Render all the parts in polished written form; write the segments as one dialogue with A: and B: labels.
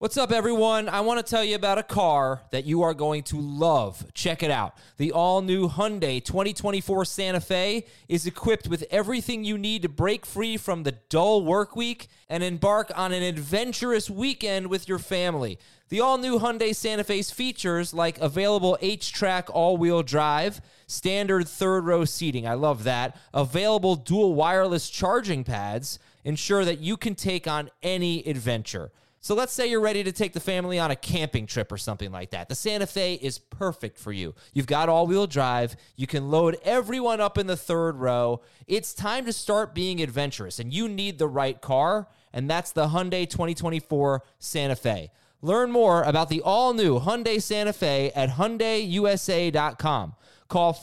A: What's up, everyone? I want to tell you about a car that you are going to love. Check it out. The all-new Hyundai 2024 Santa Fe is equipped with everything you need to break free from the dull work week and embark on an adventurous weekend with your family. The all-new Hyundai Santa Fe's features like available H-Track all-wheel drive, standard third-row seating, I love that, available dual wireless charging pads, ensure that you can take on any adventure. So let's say you're ready to take the family on a camping trip or something like that. The Santa Fe is perfect for you. You've got all-wheel drive. You can load everyone up in the third row. It's time to start being adventurous, and you need the right car, and that's the Hyundai 2024 Santa Fe. Learn more about the all-new Hyundai Santa Fe at HyundaiUSA.com. Call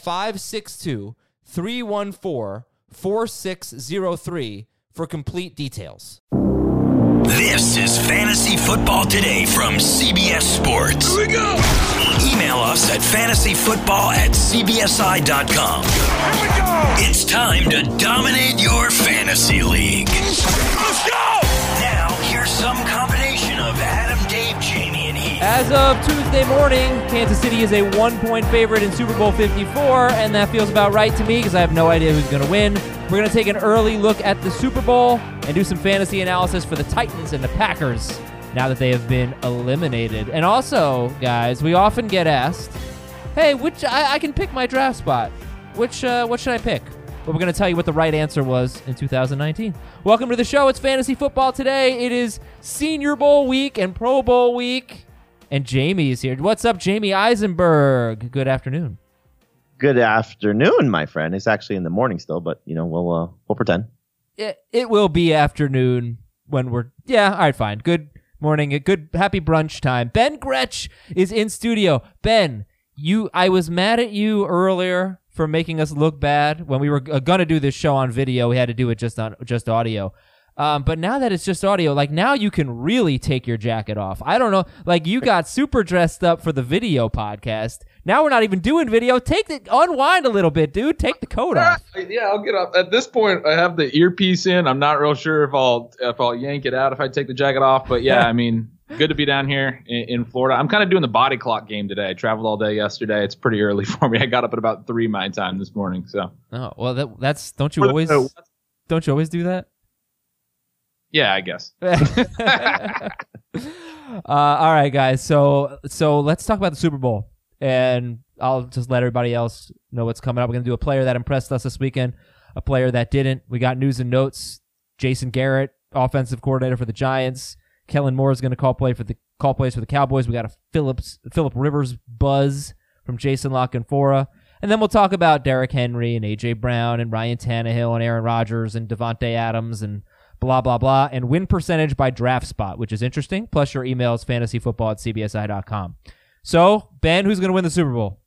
A: 562-314-4603 for complete details.
B: This is Fantasy Football Today from CBS Sports.
C: Here we go!
B: Email us at fantasyfootball@cbsi.com.
C: Here we go!
B: It's time to dominate your fantasy league.
C: Let's go!
B: Now, here's some combination of Adam, Dave, Jamie, and Heath.
A: As of Tuesday morning, Kansas City is a 1-point favorite in Super Bowl 54, and that feels about right to me because I have no idea who's going to win. We're going to take an early look at the Super Bowl and do some fantasy analysis for the Titans and the Packers now that they have been eliminated. And also, guys, we often get asked, hey, I can pick my draft spot. What should I pick? But we're going to tell you what the right answer was in 2019. Welcome to the show. It's Fantasy Football Today. It is Senior Bowl week and Pro Bowl week. And Jamie is here. What's up, Jamie Eisenberg? Good afternoon.
D: Good afternoon, my friend. It's actually in the morning still, but we'll pretend.
A: It will be afternoon when we're all right, fine. Good morning, a good happy brunch time. Ben Gretsch is in studio. Ben, I was mad at you earlier for making us look bad when we were gonna do this show on video. We had to do it just audio. But now that it's just audio, now you can really take your jacket off. I don't know, you got super dressed up for the video podcast. Now we're not even doing video. Unwind a little bit, dude. Take the coat off.
E: Yeah, I'll get up. At this point, I have the earpiece in. I'm not real sure if I'll yank it out if I take the jacket off. But yeah, I mean, good to be down here in Florida. I'm kind of doing the body clock game today. I traveled all day yesterday. It's pretty early for me. I got up at about 3 my time this morning. So.
A: Oh well, that's don't you always do that?
E: Yeah, I guess.
A: All right, guys. So let's talk about the Super Bowl, and I'll just let everybody else know what's coming up. We're going to do a player that impressed us this weekend, a player that didn't. We got news and notes. Jason Garrett, offensive coordinator for the Giants. Kellen Moore is going to call plays for the Cowboys. We got a Phillip Rivers buzz from Jason La Canfora. And then we'll talk about Derrick Henry and A.J. Brown and Ryan Tannehill and Aaron Rodgers and Devontae Adams and blah, blah, blah, and win percentage by draft spot, which is interesting. Plus your emails, fantasyfootball@cbsi.com. So, Ben, who's going to win the Super Bowl?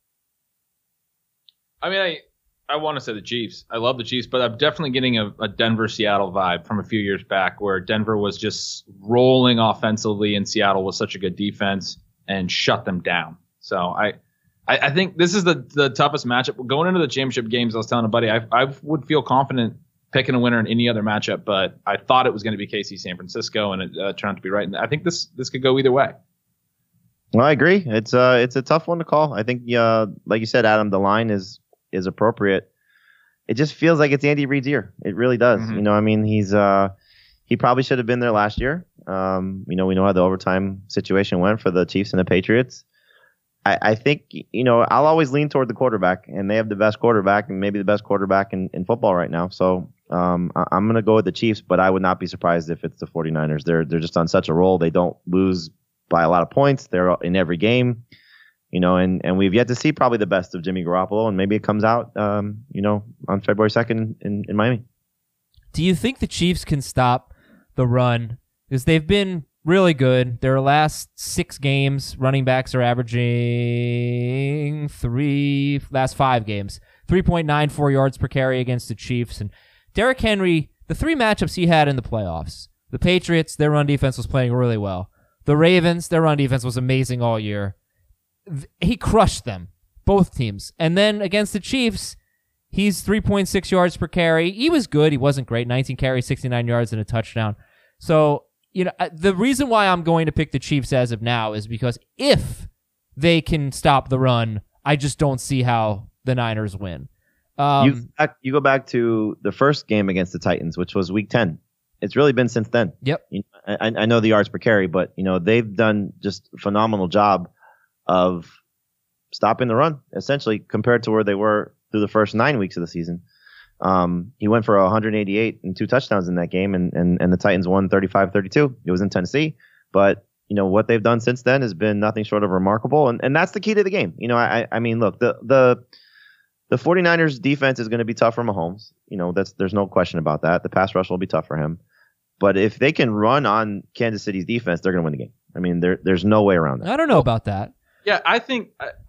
E: I mean, I want to say the Chiefs. I love the Chiefs, but I'm definitely getting a Denver-Seattle vibe from a few years back where Denver was just rolling offensively and Seattle was such a good defense and shut them down. So I think this is the toughest matchup. Going into the championship games, I was telling a buddy, I would feel confident picking a winner in any other matchup, but I thought it was going to be KC San Francisco, and it turned out to be right. And I think this could go either way.
D: Well, I agree. It's a tough one to call. I think, like you said, Adam, the line is appropriate. It just feels like it's Andy Reid's year. It really does. Mm-hmm. He probably should have been there last year. We know how the overtime situation went for the Chiefs and the Patriots. I think, I'll always lean toward the quarterback, and they have the best quarterback and maybe the best quarterback in football right now. So I'm going to go with the Chiefs, but I would not be surprised if it's the 49ers. They're just on such a roll. They don't lose by a lot of points. They're in every game, and we've yet to see probably the best of Jimmy Garoppolo, and maybe it comes out, on February 2nd in Miami.
A: Do you think the Chiefs can stop the run? Because they've been really good. Their last 6 games, running backs are averaging last 5 games, 3.94 yards per carry against the Chiefs. And Derrick Henry, the 3 matchups he had in the playoffs, the Patriots, their run defense was playing really well. The Ravens, their run defense was amazing all year. He crushed them, both teams. And then against the Chiefs, he's 3.6 yards per carry. He was good. He wasn't great. 19 carries, 69 yards, and a touchdown. So the reason why I'm going to pick the Chiefs as of now is because if they can stop the run, I just don't see how the Niners win.
D: You go back to the first game against the Titans, which was Week 10. It's really been since then.
A: Yep.
D: I know the yards per carry, but they've done just a phenomenal job of stopping the run, essentially, compared to where they were through the first 9 weeks of the season. He went for 188 and 2 touchdowns in that game, and the Titans won 35-32. It was in Tennessee, but what they've done since then has been nothing short of remarkable, and that's the key to the game. I mean, look, the 49ers defense is going to be tough for Mahomes. There's no question about that. The pass rush will be tough for him. But if they can run on Kansas City's defense, they're going to win the game. I mean, there's no way around that.
A: I don't know about that.
E: Yeah, I think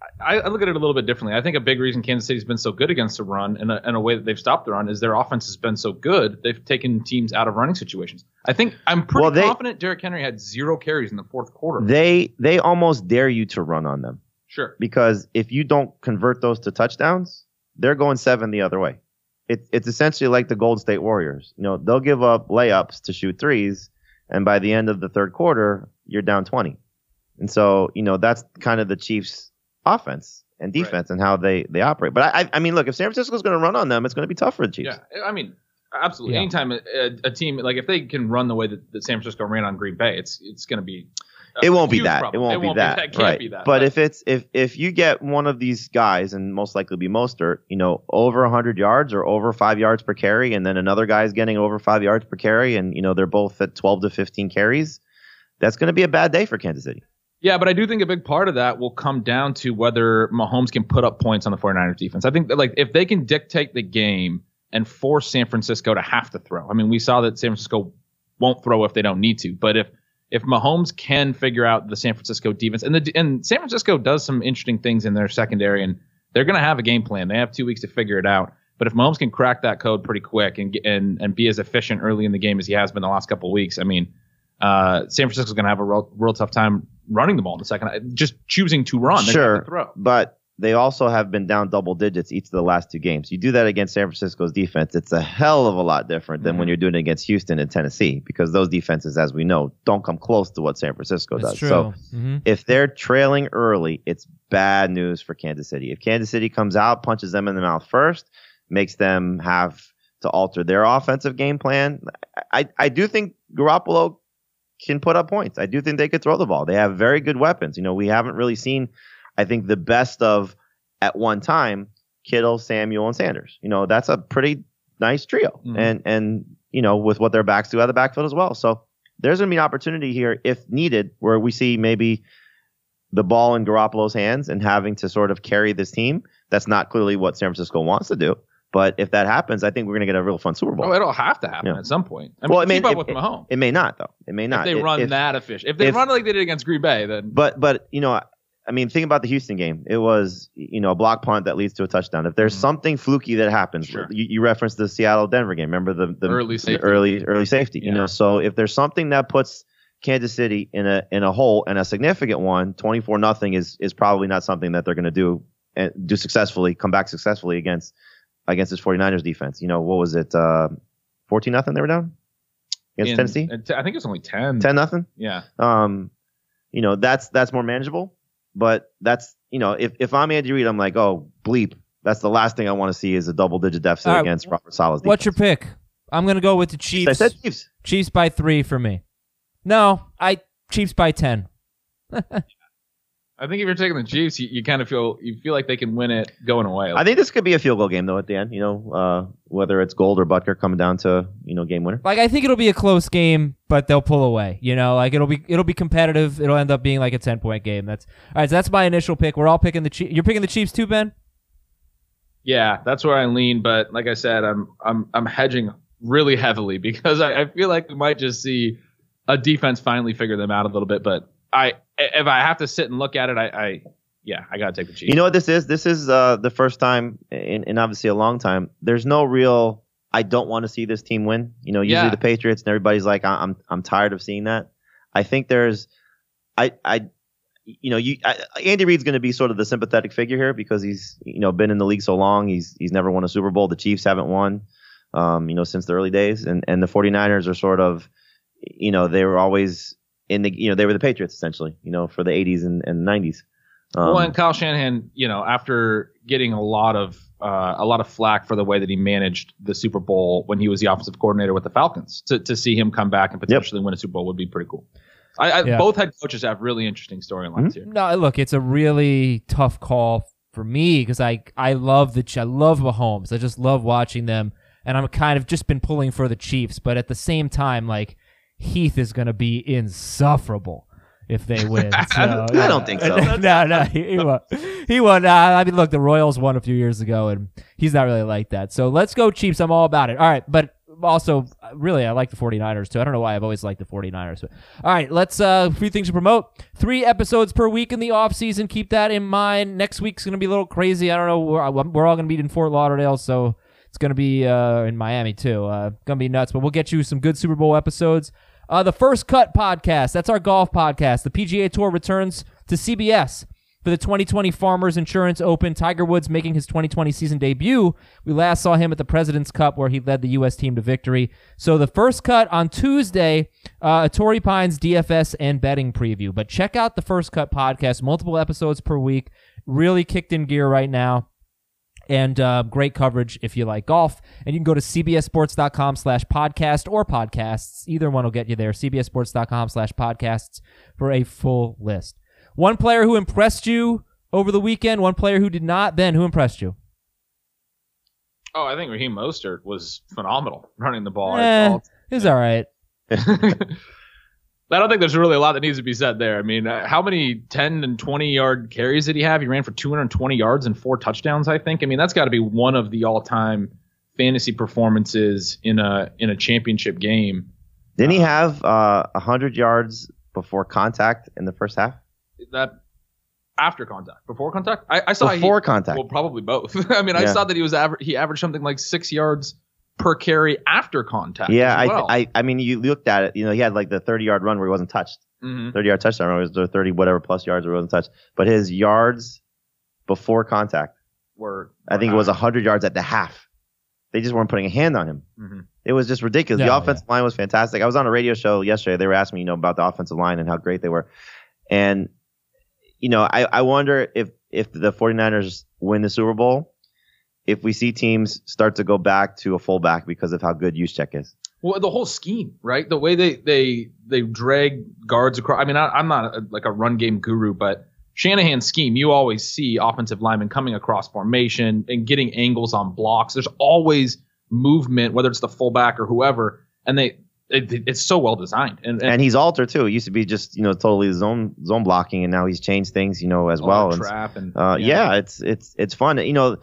E: I look at it a little bit differently. I think a big reason Kansas City's been so good against the run and a way that they've stopped the run is their offense has been so good. They've taken teams out of running situations. I'm pretty confident Derrick Henry had 0 carries in the fourth quarter.
D: They almost dare you to run on them.
E: Sure.
D: Because if you don't convert those to touchdowns, they're going 7 the other way. It's essentially like the Golden State Warriors. They'll give up layups to shoot threes, and by the end of the third quarter, you're down 20. And so, that's kind of the Chiefs' offense and defense and how they operate. But I mean, look, if San Francisco's going to run on them, it's going to be tough for the Chiefs.
E: Yeah, I mean, absolutely.
A: Yeah.
E: Anytime a team, like if they can run the way that San Francisco ran on Green Bay, it's going to be
D: It won't be that.
E: problem.
D: It won't be that.
E: It can't be that.
D: But if you get one of these guys, and most likely be Mostert, over 100 yards or over 5 yards per carry, and then another guy's getting over 5 yards per carry, and they're both at 12 to 15 carries, that's going to be a bad day for Kansas City.
E: Yeah, but I do think a big part of that will come down to whether Mahomes can put up points on the 49ers defense. I think that if they can dictate the game and force San Francisco to have to throw. I mean, we saw that San Francisco won't throw if they don't need to, but if Mahomes can figure out the San Francisco defense, and San Francisco does some interesting things in their secondary, and they're going to have a game plan. They have 2 weeks to figure it out. But if Mahomes can crack that code pretty quick and be as efficient early in the game as he has been the last couple of weeks, I mean, San Francisco's going to have a real tough time running the ball in the second, just choosing to run.
D: Sure,
E: to throw.
D: But they also have been down double digits each of the last 2 games. You do that against San Francisco's defense, it's a hell of a lot different than when you're doing it against Houston and Tennessee, because those defenses, as we know, don't come close to what San Francisco does.
A: True.
D: So
A: Mm-hmm.
D: if they're trailing early, it's bad news for Kansas City. If Kansas City comes out, punches them in the mouth first, makes them have to alter their offensive game plan, I do think Garoppolo can put up points. I do think they could throw the ball. They have very good weapons. We haven't really seen, I think, the best of, at one time, Kittle, Samuel, and Sanders. That's a pretty nice trio.
E: Mm-hmm.
D: And with what their backs do out of the backfield as well. So there's going to be an opportunity here, if needed, where we see maybe the ball in Garoppolo's hands and having to sort of carry this team. That's not clearly what San Francisco wants to do. But if that happens, I think we're going to get a real fun Super Bowl.
E: Oh, it'll have to happen at some point. I mean,
D: well,
E: keep up with Mahomes.
D: It may not, though. It may not.
E: If they run that efficient. If they run like they did against Green Bay, then.
D: But I mean, think about the Houston game. It was, a block punt that leads to a touchdown. If there's something fluky that happens,
E: Sure.
D: you referenced the Seattle-Denver game. Remember the
E: early safety.
D: Early safety.
E: Yeah.
D: So if there's something that puts Kansas City in a hole, and a significant one, 24-0 is probably not something that they're going to do successfully, come back successfully against this 49ers defense. What was it? 14-0 they were down against Tennessee?
E: I think it was only 10.
D: 10-0?
E: Yeah.
D: That's more manageable. But that's, if I'm Andy Reid, I'm like, oh, bleep. That's the last thing I want to see is a double-digit deficit against Robert Saleh's defense.
A: What's your pick? I'm going to go with the Chiefs.
D: I said Chiefs.
A: Chiefs by 3 for me. No, Chiefs by 10.
E: I think if you're taking the Chiefs, you kind of feel like they can win it going away.
D: I think this could be a field goal game though at the end. Whether it's Gold or Butker coming down to game winner.
A: I think it'll be a close game, but they'll pull away. It'll be competitive. It'll end up being like a 10-point game. All right. So that's my initial pick. We're all picking the Chiefs. You're picking the Chiefs too, Ben?
E: Yeah, that's where I lean. But like I said, I'm hedging really heavily because I feel like we might just see a defense finally figure them out a little bit. But if I have to sit and look at it, I got to take the Chiefs. You
D: know what this is? This is the first time in obviously a long time. There's no real, I don't want to see this team win. Usually the Patriots and everybody's like, I'm tired of seeing that. I think there's, Andy Reid's going to be sort of the sympathetic figure here because he's, been in the league so long. He's never won a Super Bowl. The Chiefs haven't won, since the early days. And the 49ers are sort of, they were always they were the Patriots essentially, for the 80s and 90s.
E: Well, and Kyle Shanahan, after getting a lot of flack for the way that he managed the Super Bowl when he was the offensive coordinator with the Falcons, to see him come back and potentially win a Super Bowl would be pretty cool. Both head coaaches have really interesting storylines here.
A: No, look, it's a really tough call for me because I love Mahomes. I just love watching them, and I'm kind of just been pulling for the Chiefs. But at the same time, like, Heath is going to be insufferable if they win. So,
D: I don't think so.
A: No, he won. He won. I mean, look, the Royals won a few years ago, and he's not really like that. So let's go Chiefs. I'm all about it. All right, but also, really, I like the 49ers, too. I don't know why I've always liked the 49ers. But, all right, let's a few things to promote. 3 episodes per week in the offseason. Keep that in mind. Next week's going to be a little crazy. I don't know. We're all going to be in Fort Lauderdale, so it's going to be in Miami, too. Going to be nuts, but we'll get you some good Super Bowl episodes. The First Cut podcast, that's our golf podcast. The PGA Tour returns to CBS for the 2020 Farmers Insurance Open. Tiger Woods making his 2020 season debut. We last saw him at the President's Cup where he led the U.S. team to victory. So the First Cut on Tuesday, a Torrey Pines DFS and betting preview. But check out the First Cut podcast, multiple episodes per week. Really kicked in gear right now. And great coverage if you like golf. And you can go to cbssports.com/podcast or podcasts. Either one will get you there. cbssports.com/podcasts for a full list. One player who impressed you over the weekend, one player who did not. Ben, who impressed you?
E: Oh, I think Raheem Mostert was phenomenal running the ball.
A: He's all right.
E: I don't think there's really a lot that needs to be said there. I mean, how many 10 and 20-yard carries did he have? He ran for 220 yards and 4 touchdowns, I think. I mean, that's got to be one of the all-time fantasy performances in a championship game.
D: Didn't he have 100 yards before contact in the first half?
E: That after contact, before contact? I saw
D: before contact.
E: Well, probably both. I mean, I saw that he averaged something like 6 yards per carry after contact.
D: Yeah,
E: as well.
D: I mean, you looked at it. He had like the 30-yard run where he wasn't touched. 30-yard touchdown run, it was the 30 whatever plus yards where he wasn't touched. But his yards before contact were I think it was 100 yards at the half. They just weren't putting a hand on him. It was just ridiculous. The offensive line was fantastic. I was on a radio show yesterday. They were asking me, about the offensive line and how great they were. And I wonder if the 49ers win the Super Bowl, if we see teams start to go back to a fullback because of how good Juszczyk is.
E: Well, the whole scheme, right? The way they drag guards across. I mean, I'm not a run game guru, but Shanahan's scheme, you always see offensive linemen coming across formation and getting angles on blocks. There's always movement, whether it's the fullback or whoever, and it's so well designed. And
D: he's altered too. It used to be just totally zone blocking, and now he's changed things as well.
E: Trap and
D: it's fun.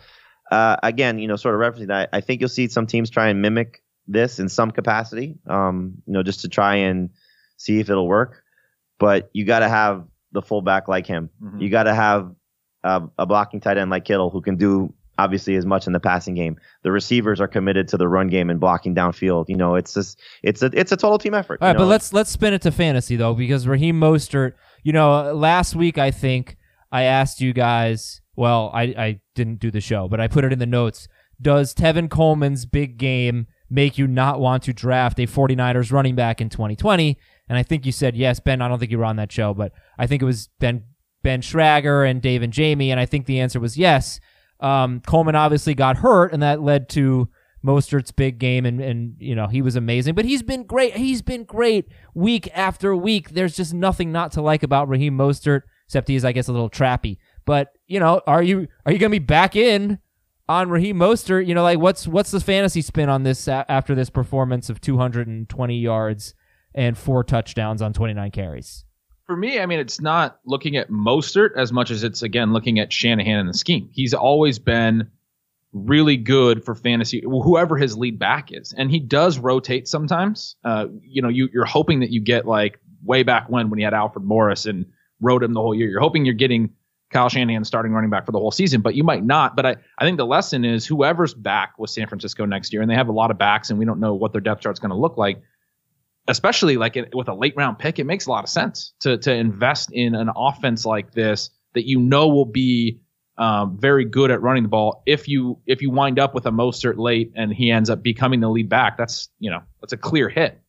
D: Again, sort of referencing that, I think you'll see some teams try and mimic this in some capacity, just to try and see if it'll work. But you got to have the fullback like him. You got to have a blocking tight end like Kittle who can do obviously as much in the passing game. The receivers are committed to the run game and blocking downfield. It's a total team effort.
A: All right, but let's spin it to fantasy though, because Raheem Mostert, last week I think I asked you guys. Well, I didn't do the show, but I put it in the notes. Does Tevin Coleman's big game make you not want to draft a 49ers running back in 2020? And I think you said yes. Ben, I don't think you were on that show, but I think it was Ben Schrager and Dave and Jamie, and I think the answer was yes. Coleman obviously got hurt, and that led to Mostert's big game, and he was amazing. But he's been great. He's been great week after week. There's just nothing not to like about Raheem Mostert, except he is, I guess, a little trappy. But, are you going to be back in on Raheem Mostert? What's the fantasy spin on this after this performance of 220 yards and 4 touchdowns on 29 carries?
E: For me, I mean, it's not looking at Mostert as much as it's, again, looking at Shanahan and the scheme. He's always been really good for fantasy, whoever his lead back is. And he does rotate sometimes. You're hoping that you get like way back when he had Alfred Morris and rode him the whole year. You're hoping you're getting Kyle Shanahan starting running back for the whole season, but you might not. But I think the lesson is whoever's back with San Francisco next year, and they have a lot of backs, and we don't know what their depth chart's going to look like, especially with a late round pick. It makes a lot of sense to invest in an offense like this that will be very good at running the ball. If you wind up with a Mostert late and he ends up becoming the lead back, that's a clear hit.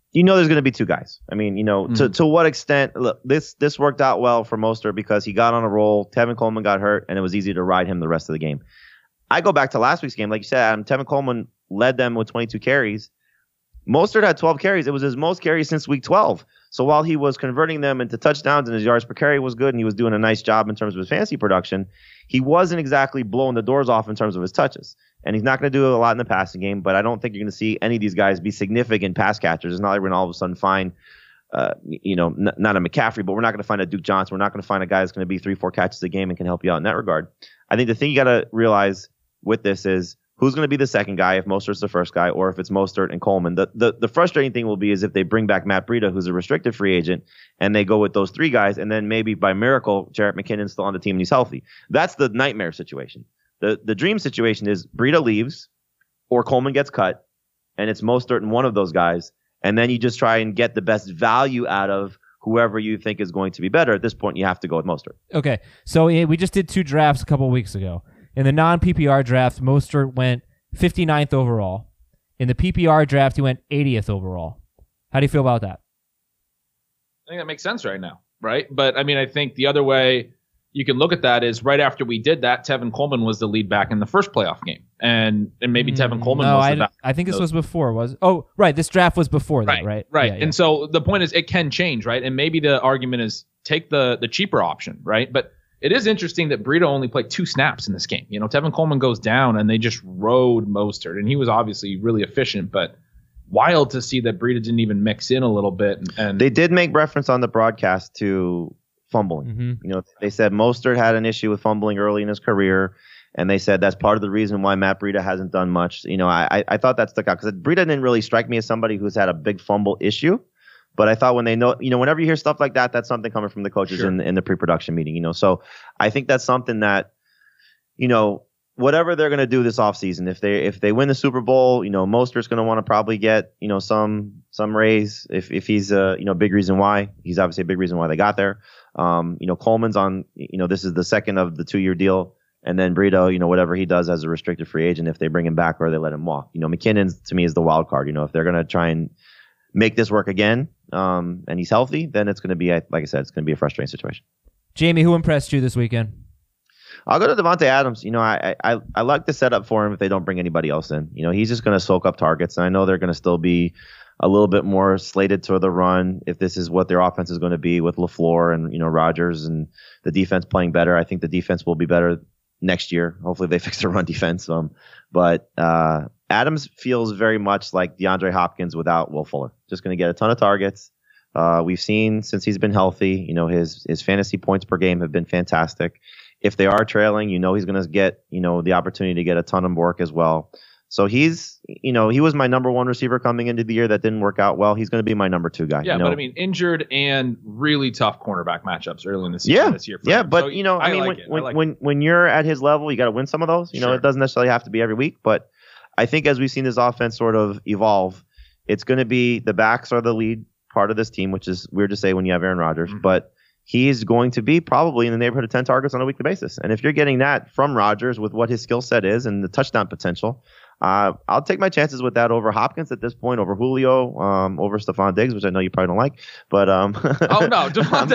D: you know there's going to be two guys. I mean, to what extent? Look, this worked out well for Mostert because he got on a roll. Tevin Coleman got hurt, and it was easy to ride him the rest of the game. I go back to last week's game, like you said, Adam. Tevin Coleman led them with 22 carries. Mostert had 12 carries. It was his most carries since week 12. So while he was converting them into touchdowns and his yards per carry was good and he was doing a nice job in terms of his fantasy production, he wasn't exactly blowing the doors off in terms of his touches. And he's not going to do a lot in the passing game, but I don't think you're going to see any of these guys be significant pass catchers. It's not like we're going to all of a sudden find, not a McCaffrey, but we're not going to find a Duke Johnson. We're not going to find a guy that's going to be 3-4 catches a game and can help you out in that regard. I think the thing you got to realize with this is who's going to be the second guy if Mostert's the first guy or if it's Mostert and Coleman. The frustrating thing will be is if they bring back Matt Breida, who's a restricted free agent, and they go with those three guys, and then maybe by miracle, Jerick McKinnon's still on the team and he's healthy. That's the nightmare situation. The dream situation is Breida leaves or Coleman gets cut, and it's Mostert and one of those guys, and then you just try and get the best value out of whoever you think is going to be better. At this point, you have to go with Mostert.
A: Okay, so we just did 2 drafts a couple of weeks ago. In the non-PPR draft, Mostert went 59th overall. In the PPR draft, he went 80th overall. How do you feel about that?
E: I think that makes sense right now, right? But, I mean, I think the other way you can look at that is right after we did that, Tevin Coleman was the lead back in the first playoff game. And maybe Tevin Coleman was the back.
A: I think this was before. Right, this draft was before that, right?
E: Right.
A: Yeah.
E: And so the point is it can change, right? And maybe the argument is take the cheaper option, right? But it is interesting that Breida only played 2 snaps in this game. Tevin Coleman goes down and they just rode Mostert, and he was obviously really efficient, but wild to see that Breida didn't even mix in a little bit. And
D: they did make reference on the broadcast to fumbling.
A: Mm-hmm.
D: They said Mostert had an issue with fumbling early in his career, and they said that's part of the reason why Matt Breida hasn't done much. I thought that stuck out because Breida didn't really strike me as somebody who's had a big fumble issue. But I thought when they know, whenever you hear stuff like that, that's something coming from the coaches in the pre-production meeting, So I think that's something that, whatever they're going to do this offseason, if they win the Super Bowl, Mostert's going to want to probably get, some raise if he's a big reason why. He's obviously a big reason why they got there. Coleman's on, this is the second of the 2-year deal. And then Breida, whatever he does as a restricted free agent, if they bring him back or they let him walk. McKinnon to me is the wild card. If they're going to try and make this work again, and he's healthy, then it's going to be, like I said, it's going to be a frustrating situation.
A: Jamie, who impressed you this weekend?
D: I'll go to Davante Adams. I like the setup for him if they don't bring anybody else in. He's just going to soak up targets, and I know they're going to still be a little bit more slated to the run if this is what their offense is going to be with LaFleur and Rodgers and the defense playing better. I think the defense will be better next year. Hopefully they fix their run defense. But Adams feels very much like DeAndre Hopkins without Will Fuller. Just going to get a ton of targets. We've seen since he's been healthy, his fantasy points per game have been fantastic. If they are trailing, he's going to get, the opportunity to get a ton of work as well. So he's, he was my number 1 receiver coming into the year. That didn't work out well. He's going to be my number 2 guy.
E: Yeah, but I mean, injured and really tough cornerback matchups early in the season this year.
D: Yeah, but
E: so,
D: when you're at his level, you got to win some of those. It doesn't necessarily have to be every week, but I think as we've seen this offense sort of evolve, it's going to be the backs are the lead part of this team, which is weird to say when you have Aaron Rodgers, but he's going to be probably in the neighborhood of 10 targets on a weekly basis. And if you're getting that from Rodgers with what his skill set is and the touchdown potential, I'll take my chances with that over Hopkins at this point, over Julio, over Stephon Diggs, which I know you probably don't like. But
E: oh no, Devontae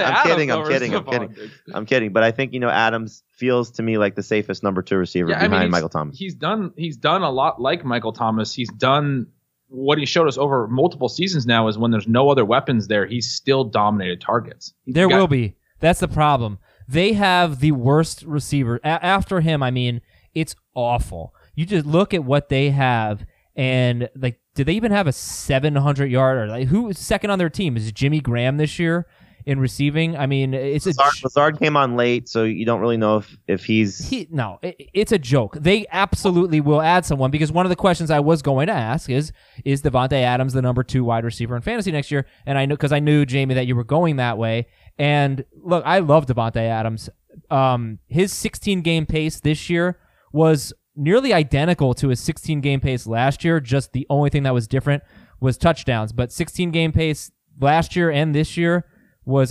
E: Adams.
D: I'm kidding. But I think Adams feels to me like the safest number 2 receiver behind Michael Thomas.
E: He's done a lot like Michael Thomas. He's done what he showed us over multiple seasons now is when there's no other weapons there, he's still dominated targets.
A: There will be. That's the problem. They have the worst receiver. After him, I mean, it's awful. You just look at what they have, and did they even have a 700-yard? Or who is second on their team? Is it Jimmy Graham this year in receiving? I mean, it's
D: Lazard came on late, so you don't really know if he's.
A: It's a joke. They absolutely will add someone because one of the questions I was going to ask is Davante Adams the number 2 wide receiver in fantasy next year? And I know because I knew, Jamie, that you were going that way. And look, I love Davante Adams. His 16-game pace this year was nearly identical to his 16-game pace last year. Just the only thing that was different was touchdowns. But 16-game pace last year and this year was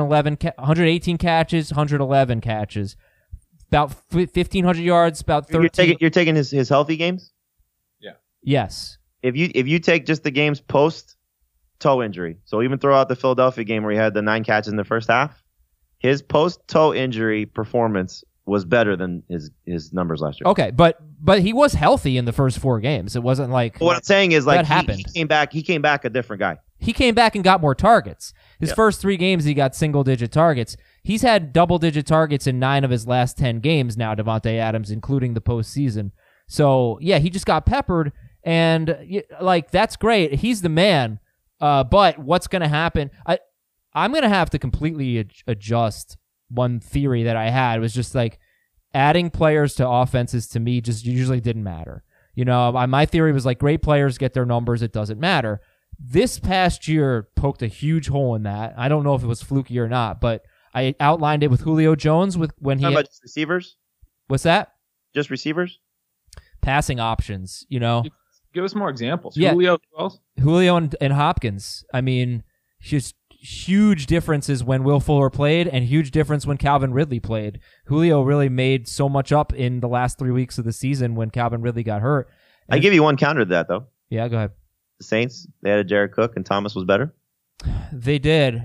A: 118 catches, 111 catches, about 1,500 yards, about 13.
D: You're taking his healthy games?
E: Yeah.
A: Yes.
D: If you take just the games post toe injury. So even throw out the Philadelphia game where he had the 9 catches in the first half, his post-toe injury performance was better than his numbers last year.
A: Okay, but he was healthy in the first 4 games. It wasn't like
D: what I'm saying is like
A: happened.
D: He came back a different guy.
A: He came back and got more targets. His first 3 games, he got single-digit targets. He's had double-digit targets in 9 of his last 10 games now, Davante Adams, including the postseason. So, yeah, he just got peppered, and, like, that's great. He's the man. But what's going to happen? I'm going to have to completely adjust one theory that I had. It was just, like, adding players to offenses to me just usually didn't matter. You know, my theory was, like, great players get their numbers. It doesn't matter. This past year poked a huge hole in that. I don't know if it was fluky or not, but I outlined it with Julio Jones when he.
D: How about just receivers?
A: What's that?
D: Just receivers?
A: Passing options, you know.
E: Give us more examples.
A: Yeah.
E: Julio
A: and Hopkins. I mean, just huge differences when Will Fuller played and huge difference when Calvin Ridley played. Julio really made so much up in the last 3 weeks of the season when Calvin Ridley got hurt.
D: I give you one counter to that, though.
A: Yeah, go ahead.
D: The Saints, they had a Jared Cook, and Thomas was better.
A: They did.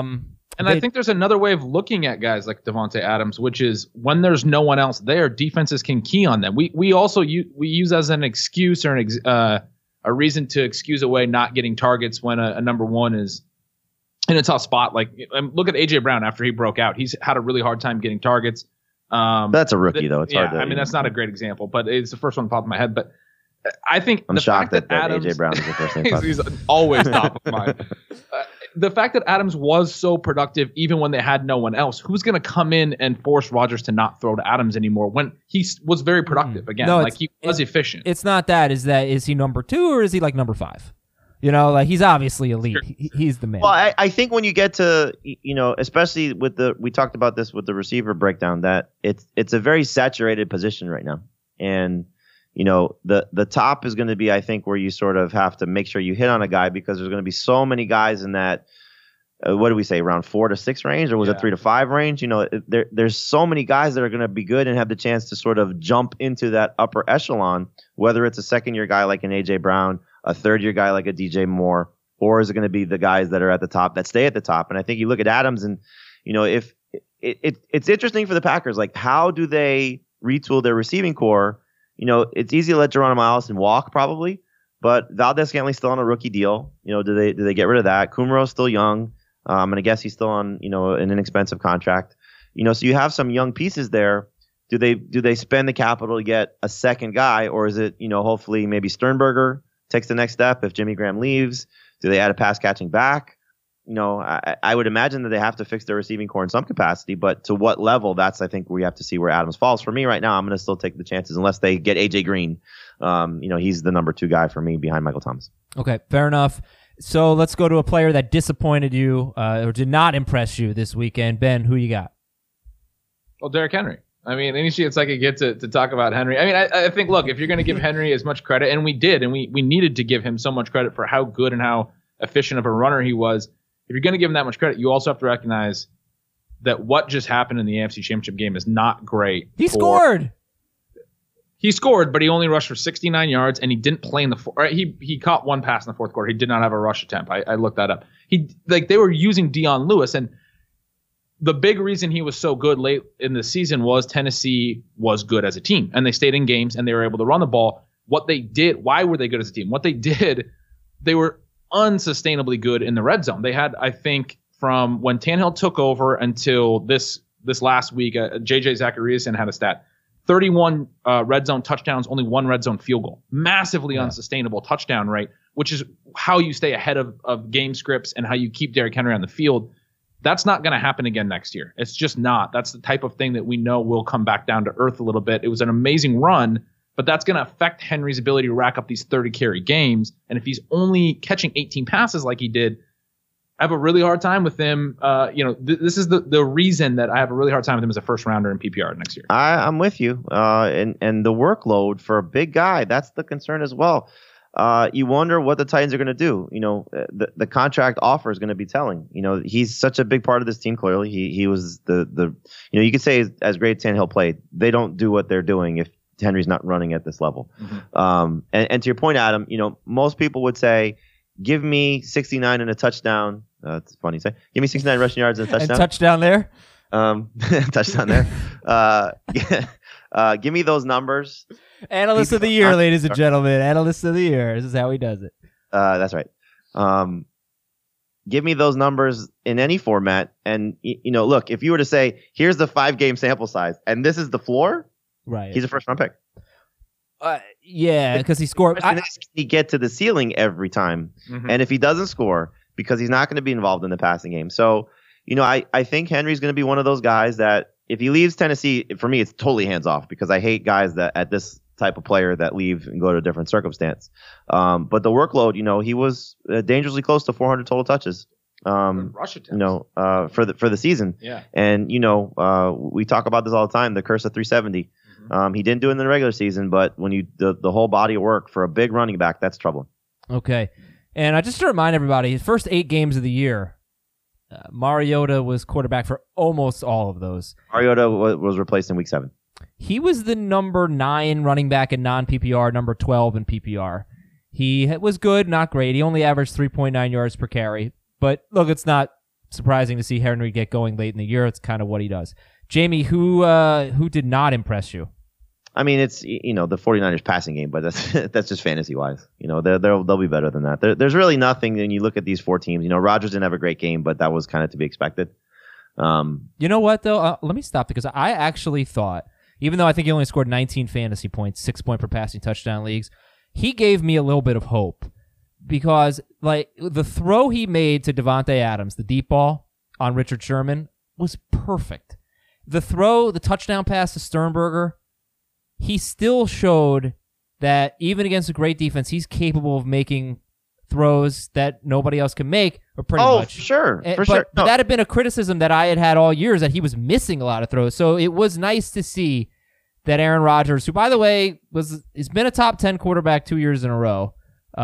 E: I think there's another way of looking at guys like Davante Adams, which is when there's no one else there, defenses can key on them. We also use as an excuse or a reason to excuse away not getting targets when a number one is in a tough spot. Like look at AJ Brown after he broke out. He's had a really hard time getting targets.
D: That's a rookie though. It's hard to,
E: I mean, that's not a great example, but it's the first one that popped in my head. But I think
D: I'm shocked that
E: Adams,
D: AJ Brown is the first thing.
E: he's always top of mind. The fact that Adams was so productive even when they had no one else, who's going to come in and force Rodgers to not throw to Adams anymore when he was very productive again?
A: No,
E: like he was efficient.
A: It's not that. Is he number 2 or is he like number 5? You know, like he's obviously elite.
E: Sure.
A: He's the man.
D: Well, I think when you get to, you know, especially with we talked about this with the receiver breakdown, that it's a very saturated position right now. And, you know, the top is going to be, I think, where you sort of have to make sure you hit on a guy because there's going to be so many guys in that, what do we say, around 4 to 6 range, or was it 3 to 5 range? You know, there's so many guys that are going to be good and have the chance to sort of jump into that upper echelon, whether it's a second-year guy like an A.J. Brown, a third-year guy like a DJ Moore, or is it going to be the guys that are at the top that stay at the top? And I think you look at Adams and, you know, if it's interesting for the Packers, like how do they retool their receiving core? You know, it's easy to let Geronimo Allison walk probably, but Valdez-Scantling's still on a rookie deal. You know, do they get rid of that? Kumro's still young. And I guess he's still on, you know, an inexpensive contract. You know, so you have some young pieces there. Do they spend the capital to get a second guy, or is it, you know, hopefully maybe Sternberger takes the next step if Jimmy Graham leaves? Do they add a pass catching back? You know, I would imagine that they have to fix their receiving core in some capacity, but to what level? That's, I think, we have to see where Adams falls. For me right now, I'm going to still take the chances unless they get AJ Green. You know, he's the number 2 guy for me behind Michael Thomas. Okay,
A: fair enough. So let's go to a player that disappointed you or did not impress you this weekend. Ben, who you got?
E: Well, Derrick Henry. I mean, any chance I could get to talk about Henry. I mean, I think, look, if you're going to give Henry as much credit, and we did, and we needed to give him so much credit for how good and how efficient of a runner he was, if you're going to give him that much credit, you also have to recognize that what just happened in the AFC Championship game is not great.
A: He scored.
E: He scored, but he only rushed for 69 yards, and he didn't play in the fourth. He caught one pass in the fourth quarter. He did not have a rush attempt. I looked that up. They were using Dion Lewis, and the big reason he was so good late in the season was Tennessee was good as a team, and they stayed in games, and they were able to run the ball. What they did, why were they good as a team? What they did, they were unsustainably good in the red zone. They had, I think, from when Tannehill took over until this last week, J.J. Zachariason had a stat. 31 red zone touchdowns, only 1 red zone field goal. Massively unsustainable touchdown rate, which is how you stay ahead of game scripts and how you keep Derrick Henry on the field. That's not going to happen again next year. It's just not. That's the type of thing that we know will come back down to earth a little bit. It was an amazing run, but that's going to affect Henry's ability to rack up these 30-carry games. And if he's only catching 18 passes like he did, I have a really hard time with him. This is the reason that I have a really hard time with him as a first rounder in PPR next year.
D: I'm with you. And the workload for a big guy, that's the concern as well. You wonder what the Titans are going to do. You know, the contract offer is going to be telling. You know, he's such a big part of this team. Clearly, he was the you could say as great Tannehill played, they don't do what they're doing if Henry's not running at this level. Mm-hmm. And to your point, Adam, you know, most people would say give me 69 and a touchdown. It's funny to say. Give me 69 rushing yards and a touchdown.
A: And touchdown there?
D: Touchdown there. Give me those numbers.
A: Analyst of the year, ladies and gentlemen. Analyst of the year. This is how he does it.
D: That's right. Give me those numbers in any format. And, look, if you were to say, here's the 5-game sample size, and this is the floor,
A: right?
D: He's a first-round pick.
A: Yeah, because he scored.
D: Can he get to the ceiling every time? Mm-hmm. And if he doesn't score, because he's not going to be involved in the passing game. So, I think Henry's going to be one of those guys that if he leaves Tennessee, for me, it's totally hands off because I hate guys that at this type of player that leave and go to a different circumstance. But the workload, he was dangerously close to 400 total touches.
E: Rush attempts.
D: For the season.
E: Yeah.
D: And we talk about this all the time, the curse of 370. Mm-hmm. He didn't do it in the regular season, but when the whole body of work for a big running back, that's troubling.
A: Okay. And just to remind everybody, his first 8 games of the year, Mariota was quarterback for almost all of those.
D: Mariota was replaced in week 7.
A: He was the number 9 running back in non-PPR, number 12 in PPR. He was good, not great. He only averaged 3.9 yards per carry. But look, it's not surprising to see Henry get going late in the year. It's kind of what he does. Jamie, who did not impress you?
D: I mean, it's the 49ers passing game, but that's just fantasy wise. They'll be better than that. There's really nothing when you look at these 4 teams. Rodgers didn't have a great game, but that was kind of to be expected.
A: You know what though? Let me stop because I actually thought, even though I think he only scored 19 fantasy points, 6 point per passing touchdown leagues, he gave me a little bit of hope because the throw he made to Devontae Adams, the deep ball on Richard Sherman, was perfect. The touchdown pass to Sternberger, he still showed that even against a great defense, he's capable of making throws that nobody else can make, or pretty much.
D: Oh, sure.
A: But that had been a criticism that I had all years, that he was missing a lot of throws. So it was nice to see that Aaron Rodgers, who, by the way, has been a top 10 quarterback 2 years in a row.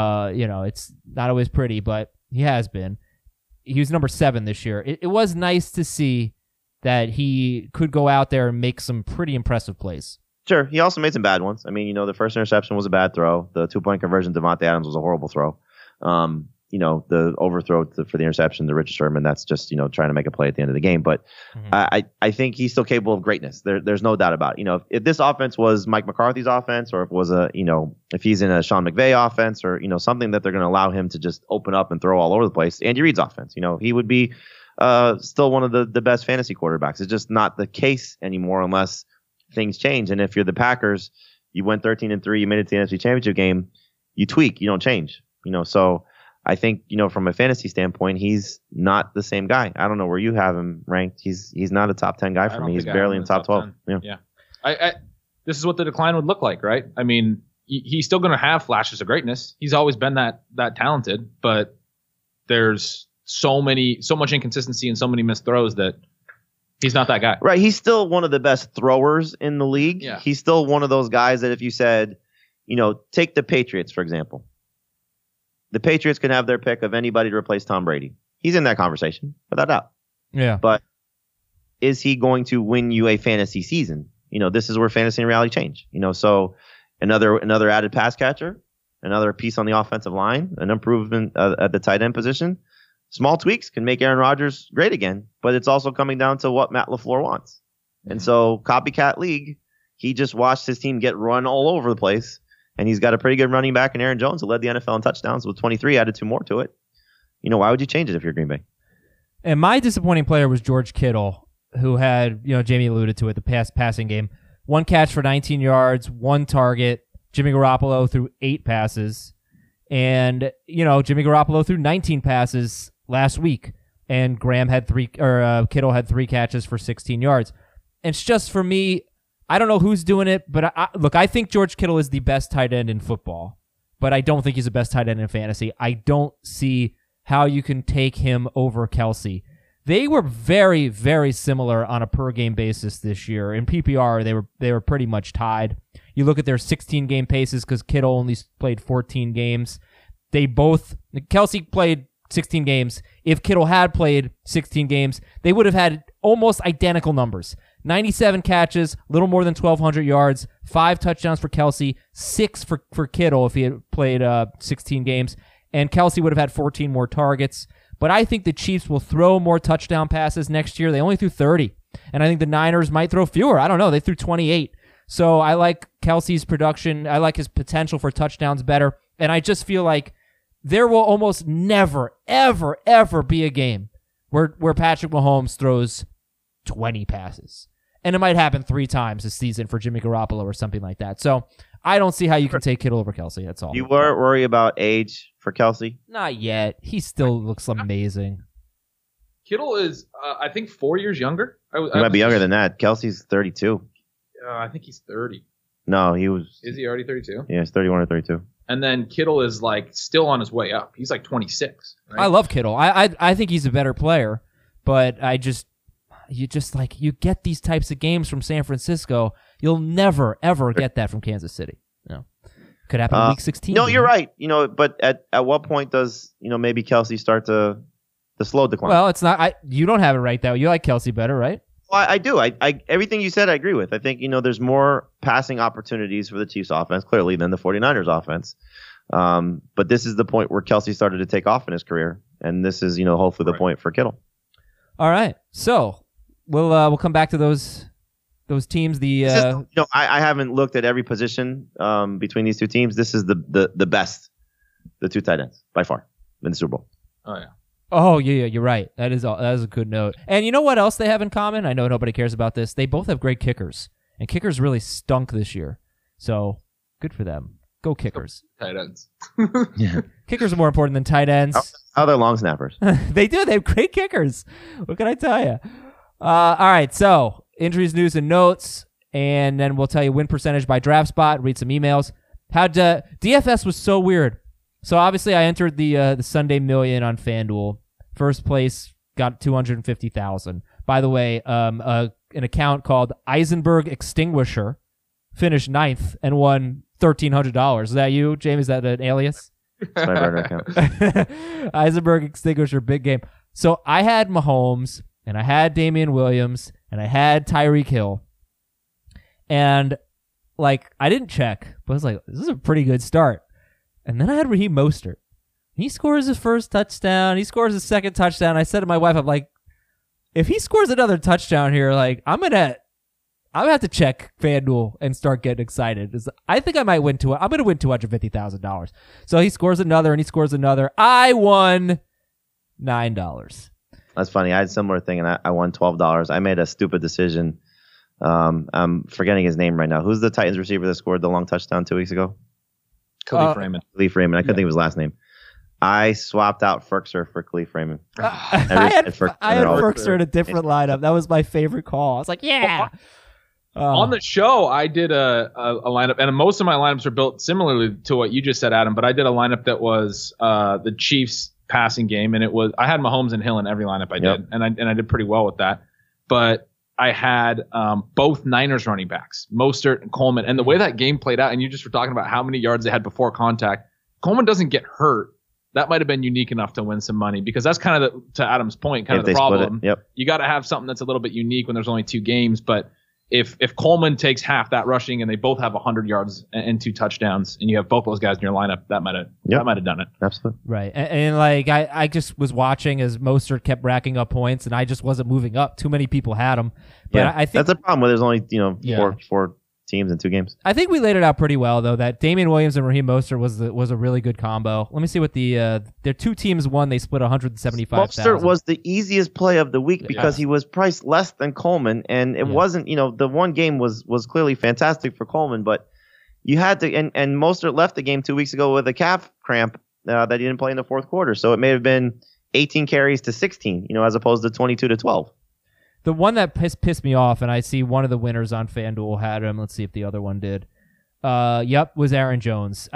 A: It's not always pretty, but he has been. He was number 7 this year. It was nice to see that he could go out there and make some pretty impressive plays.
D: Sure. He also made some bad ones. I mean, the first interception was a bad throw. The 2-point conversion to Devontae Adams was a horrible throw. The overthrow for the interception to Richard Sherman, that's just, trying to make a play at the end of the game. But I think he's still capable of greatness. There's no doubt about it. If this offense was Mike McCarthy's offense, or if it was if he's in a Sean McVay offense, or, something that they're going to allow him to just open up and throw all over the place, Andy Reid's offense, he would be still one of the best fantasy quarterbacks. It's just not the case anymore unless things change. And if you're the Packers, you went 13-3, you made it to the NFC Championship game, you tweak, you don't change. So I think, from a fantasy standpoint, he's not the same guy. I don't know where you have him ranked. He's not a top 10 guy for me. He's barely in the top 12.
E: 10. Yeah. This is what the decline would look like, right? I mean, he's still going to have flashes of greatness. He's always been that talented, but there's so much inconsistency and so many missed throws that he's not that guy.
D: Right. He's still one of the best throwers in the league.
E: Yeah.
D: He's still one of those guys that if you said, take the Patriots, for example. The Patriots can have their pick of anybody to replace Tom Brady. He's in that conversation, without doubt.
A: Yeah.
D: But is he going to win you a fantasy season? This is where fantasy and reality change. So another added pass catcher, another piece on the offensive line, an improvement at the tight end position. Small tweaks can make Aaron Rodgers great again, but it's also coming down to what Matt LaFleur wants. Mm-hmm. And so copycat league, he just watched his team get run all over the place. And he's got a pretty good running back in Aaron Jones, who led the NFL in touchdowns with 23, added 2 more to it. Why would you change it if you're Green Bay?
A: And my disappointing player was George Kittle, who had, Jamie alluded to it, the passing game. 1 catch for 19 yards, 1 target. Jimmy Garoppolo threw 8 passes. And, Jimmy Garoppolo threw 19 passes last week. And Kittle had 3 catches for 16 yards. And it's just, for me, I don't know who's doing it, but I think George Kittle is the best tight end in football, but I don't think he's the best tight end in fantasy. I don't see how you can take him over Kelsey. They were very, very similar on a per-game basis this year. In PPR, they were pretty much tied. You look at their 16-game paces because Kittle only played 14 games. Kelsey played 16 games. If Kittle had played 16 games, they would have had almost identical numbers. 97 catches, a little more than 1,200 yards, 5 touchdowns for Kelsey, 6 for Kittle if he had played 16 games. and Kelsey would have had 14 more targets. But I think the Chiefs will throw more touchdown passes next year. They only threw 30. And I think the Niners might throw fewer. I don't know. They threw 28. So I like Kelsey's production. I like his potential for touchdowns better. And I just feel like there will almost never, ever, ever be a game where Patrick Mahomes throws 20 passes. And it might happen 3 times this season for Jimmy Garoppolo or something like that. So I don't see how you can take Kittle over Kelsey. That's all.
D: You weren't worried about age for Kelsey?
A: Not yet. He still looks amazing.
E: Kittle is, I think, 4 years younger.
D: He might be younger than that. Kelsey's 32.
E: I think he's 30.
D: No, he was.
E: Is he already 32?
D: Yeah, he's 31 or 32.
E: And then Kittle is like still on his way up. He's like 26. Right?
A: I love Kittle. I think he's a better player, but you get these types of games from San Francisco. You'll never ever get that from Kansas City. Could happen in week 16.
D: No, you're right. But at what point does maybe Kelsey start to slow decline?
A: Well, it's not. You don't have it right though. You like Kelsey better, right?
D: Well, I do. I everything you said I agree with. I think there's more passing opportunities for the Chiefs offense clearly than the 49ers offense. But this is the point where Kelsey started to take off in his career, and this is hopefully the point for Kittle.
A: All right, so we'll come back to those teams.
D: I haven't looked at every position between these two teams. This is the best, the two tight ends by far in the Super Bowl.
E: Oh yeah.
A: Oh yeah, you're right. That is a good note. And you know what else they have in common? I know nobody cares about this. They both have great kickers, and kickers really stunk this year. So good for them. Go Kickers.
E: Tight ends.
D: Yeah.
A: Kickers are more important than tight ends.
D: How they're long snappers.
A: They do. They have great kickers. What can I tell you? All right. So injuries, news, and notes, and then we'll tell you win percentage by draft spot. Read some emails. DFS was so weird. So obviously I entered the Sunday Million on FanDuel. First place got $250,000. By the way, an account called Eisenberg Extinguisher finished 9th and won $1,300. Is that you, James? Is that an alias?
D: That's my burner account.
A: Eisenberg Extinguisher, big game. So I had Mahomes, and I had Damian Williams, and I had Tyreek Hill. And I didn't check, but I was like, this is a pretty good start. And then I had Raheem Mostert. He scores his first touchdown. He scores his second touchdown. I said to my wife, I'm like, if he scores another touchdown here, I'm gonna have to check FanDuel and start getting excited. I think I might win I'm gonna win $250,000. So he scores another and he scores another. I won $9.
D: That's funny. I had a similar thing and I won $12. I made a stupid decision. I'm forgetting his name right now. Who's the Titans receiver that scored the long touchdown 2 weeks ago?
E: Khalif Raymond.
D: Khalif Raymond. I couldn't think of his last name. I swapped out Ferkser for Khalif Raymond.
A: I had Ferkser in a different lineup. That was my favorite call. I was like, yeah.
E: On the show, I did a lineup, and most of my lineups are built similarly to what you just said, Adam. But I did a lineup that was the Chiefs passing game, and I had Mahomes and Hill in every lineup I did, and I did pretty well with that. But I had both Niners running backs, Mostert and Coleman, and the way that game played out, and you just were talking about how many yards they had before contact. Coleman doesn't get hurt. That might have been unique enough to win some money because that's kind of to Adam's point, kind of the problem. You got to have something that's a little bit unique when there's only 2 games. But if Coleman takes half that rushing and they both have 100 yards and 2 touchdowns, and you have both those guys in your lineup, that might have done it.
D: Absolutely.
A: Right. And I just was watching as Mostert kept racking up points, and I just wasn't moving up. Too many people had him. But I think
D: that's a problem when there's only four teams in 2 games.
A: I think we laid it out pretty well though. That Damian Williams and Raheem Mostert was a really good combo. Let me see what their 2 teams won. They split $175,000.
D: Mostert was the easiest play of the week because he was priced less than Coleman, and it wasn't. The one game was clearly fantastic for Coleman, but you had to. And Mostert left the game 2 weeks ago with a calf cramp that he didn't play in the fourth quarter, so it may have been 18 carries to 16, as opposed to 22 to 12.
A: The one that pissed me off, and I see one of the winners on FanDuel had him. Let's see if the other one did. Was Aaron Jones.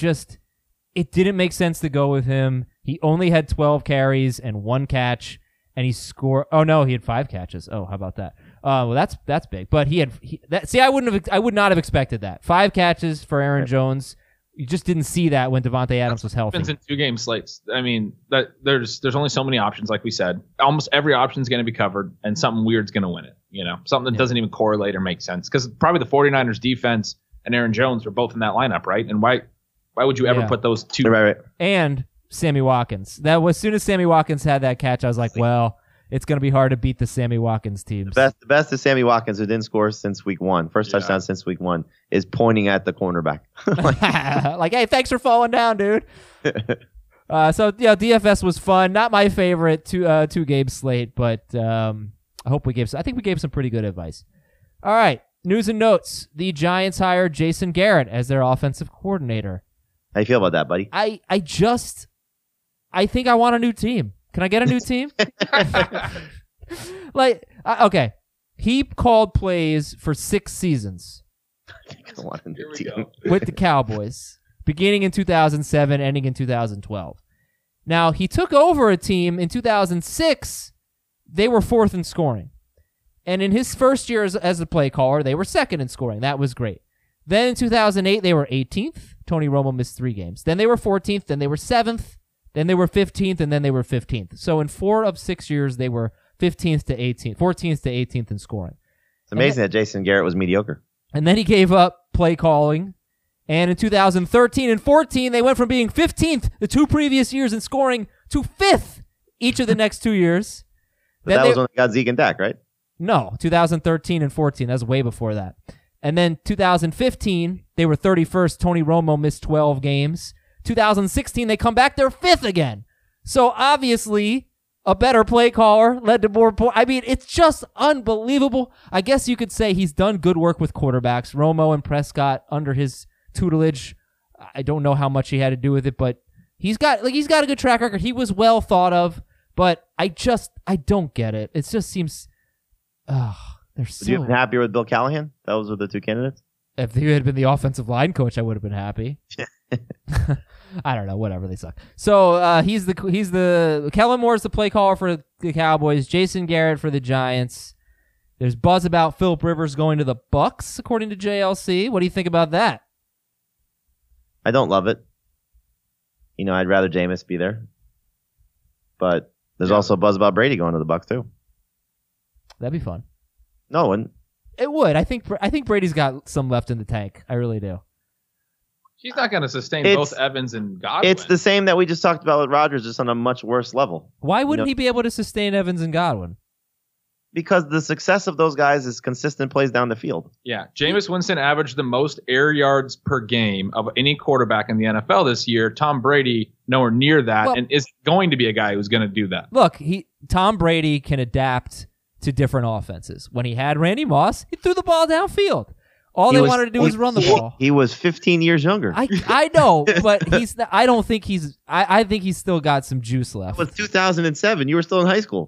A: It didn't make sense to go with him. He only had 12 carries and 1 catch, and he scored. Oh no, he had 5 catches. Oh, how about that? Well, that's big. But I would not have expected that. 5 catches for Aaron Jones. You just didn't see that when Devontae Adams was healthy.
E: Happens in 2-game slates. I mean, there's only so many options, like we said. Almost every option is going to be covered, and something weird's going to win it. Something that doesn't even correlate or make sense. Because probably the 49ers defense and Aaron Jones are both in that lineup, right? And why would you ever put those two?
D: Right.
A: And Sammy Watkins. As soon as Sammy Watkins had that catch, I was like, well, it's going to be hard to beat the Sammy Watkins teams.
D: The best is Sammy Watkins, who didn't score since week 1. First touchdown since week 1, is pointing at the cornerback.
A: Like, hey, thanks for falling down, dude. DFS was fun. Not my favorite two-game slate, but I think we gave some pretty good advice. All right, news and notes. The Giants hired Jason Garrett as their offensive coordinator.
D: How you feel about that, buddy?
A: I think I want a new team. Can I get a new team? Okay. He called plays for 6 seasons
D: I want a new
E: Here we
D: team.
E: go.
A: with the Cowboys, beginning in 2007, ending in 2012. Now, he took over a team in 2006. They were 4th in scoring. And in his first year as a play caller, they were 2nd in scoring. That was great. Then in 2008, they were 18th. Tony Romo missed 3 games. Then they were 14th. Then they were 7th. Then they were 15th. And then they were 15th. So in 4 of 6 years, they were 15th to 18th, 14th to 18th in scoring.
D: It's amazing that Jason Garrett was mediocre.
A: And then he gave up play calling. And in 2013 and 14, they went from being 15th the 2 previous years in scoring to 5th each of the next 2 years.
D: But that was when they got Zeke and Dak, right?
A: No, 2013 and 14. That was way before that. And then 2015, they were 31st. Tony Romo missed 12 games. 2016, they come back. They're 5th again. So obviously, a better play caller led to more points. I mean, it's just unbelievable. I guess you could say he's done good work with quarterbacks. Romo and Prescott under his tutelage. I don't know how much he had to do with it, but he's got a good track record. He was well thought of, but I don't get it. It just seems, they're so.
D: Would you have been happier with Bill Callahan? Those were the 2 candidates.
A: If he had been the offensive line coach, I would have been happy. I don't know. Whatever, they suck. So he's the Kellen Moore's the play caller for the Cowboys. Jason Garrett for the Giants. There's buzz about Phillip Rivers going to the Bucs, according to JLC. What do you think about that?
D: I don't love it. I'd rather Jameis be there. But there's also buzz about Brady going to the Bucs too.
A: That'd be fun.
D: No, and
A: It would. I think Brady's got some left in the tank. I really do.
E: He's not going to sustain
D: It's-
E: both Evans and Godwin.
D: it's the same that we just talked about with Rodgers, just on a much worse level.
A: Why wouldn't he be able to sustain Evans and Godwin?
D: Because the success of those guys is consistent plays down the field.
E: Yeah, Jameis Winston averaged the most air yards per game of any quarterback in the NFL this year. Tom Brady nowhere near that,
A: Well-
E: and is going to be a guy who's going to do that.
A: Look, Tom Brady can adapt to different offenses. When he had Randy Moss, he threw the ball downfield. All they wanted to do was run the ball.
D: He was 15 years younger.
A: I know, but I don't think I think he's still got some juice left.
D: It was 2007. You were still in high school.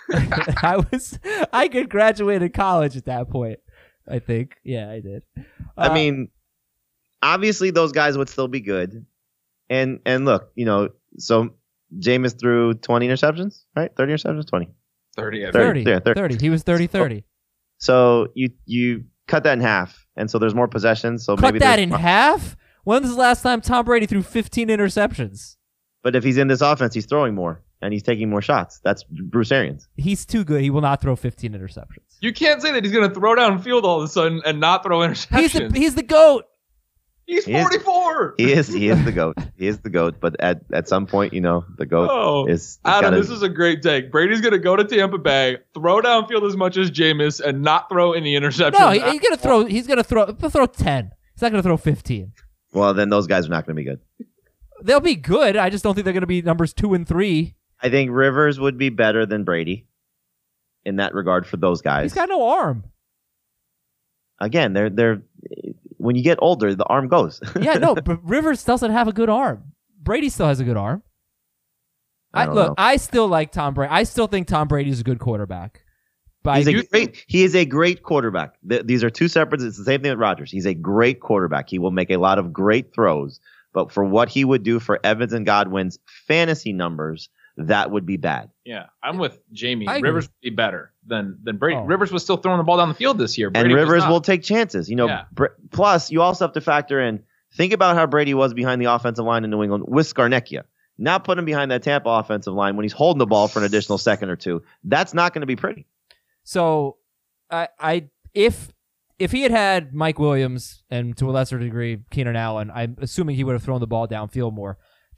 A: I could graduate college at that point. I think. Yeah, I did.
D: I mean, obviously those guys would still be good. And look, so Jameis threw 20 interceptions, right? 30 interceptions, 20.
E: 30. I
A: 30.
E: think.
D: Yeah, 30.
A: 30. He was 30-30.
D: So you cut that in half, and so there's more possessions. So
A: Cut
D: maybe
A: that
D: there's
A: in
D: more.
A: half? When was the last time Tom Brady threw 15 interceptions?
D: But if he's in this offense, he's throwing more and he's taking more shots. That's Bruce Arians.
A: He's too good. He will not throw 15 interceptions.
E: You can't say that he's going to throw downfield all of a sudden and not throw interceptions.
A: He's the GOAT.
E: He's
D: He is-
E: 44.
D: He is the goat. He is the goat. But at some point, the goat
E: Oh,
D: is
E: Adam,
D: gotta-
E: this is a great take. Brady's going to go to Tampa Bay, throw downfield as much as Jameis, and not throw any interceptions.
A: No, he's gonna throw. He's gonna throw 10. He's not gonna throw 15.
D: Well, then those guys are not going to be good.
A: They'll be good. I just don't think they're gonna be numbers 2 and 3.
D: I think Rivers would be better than Brady in that regard for those guys.
A: He's got no arm.
D: Again, they're when you get older, the arm goes.
A: Yeah, no, but Rivers doesn't have a good arm. Brady still has a good arm.
D: I don't know.
A: I still like Tom Brady. I still think Tom Brady's a good quarterback. But
D: He is a great quarterback. These are two separate. It's the same thing with Rodgers. He's a great quarterback. He will make a lot of great throws, but for what he would do for Evans and Godwin's fantasy numbers, that would be bad.
E: Yeah, I'm with Jamie.
A: I agree.
E: Rivers would be better than Brady.
A: Oh.
E: Rivers was still throwing the ball down the field this year. Brady
D: And
E: was
D: Rivers
E: not.
D: will take chances.
E: Yeah.
D: Plus, you also have to factor in, think about how Brady was behind the offensive line in New England with Scarnecchia. Now put him behind that Tampa offensive line when he's holding the ball for an additional second or two. That's not going to be pretty.
A: So, if he had Mike Williams and to a lesser degree Keenan Allen, I'm assuming he would have thrown the ball downfield more.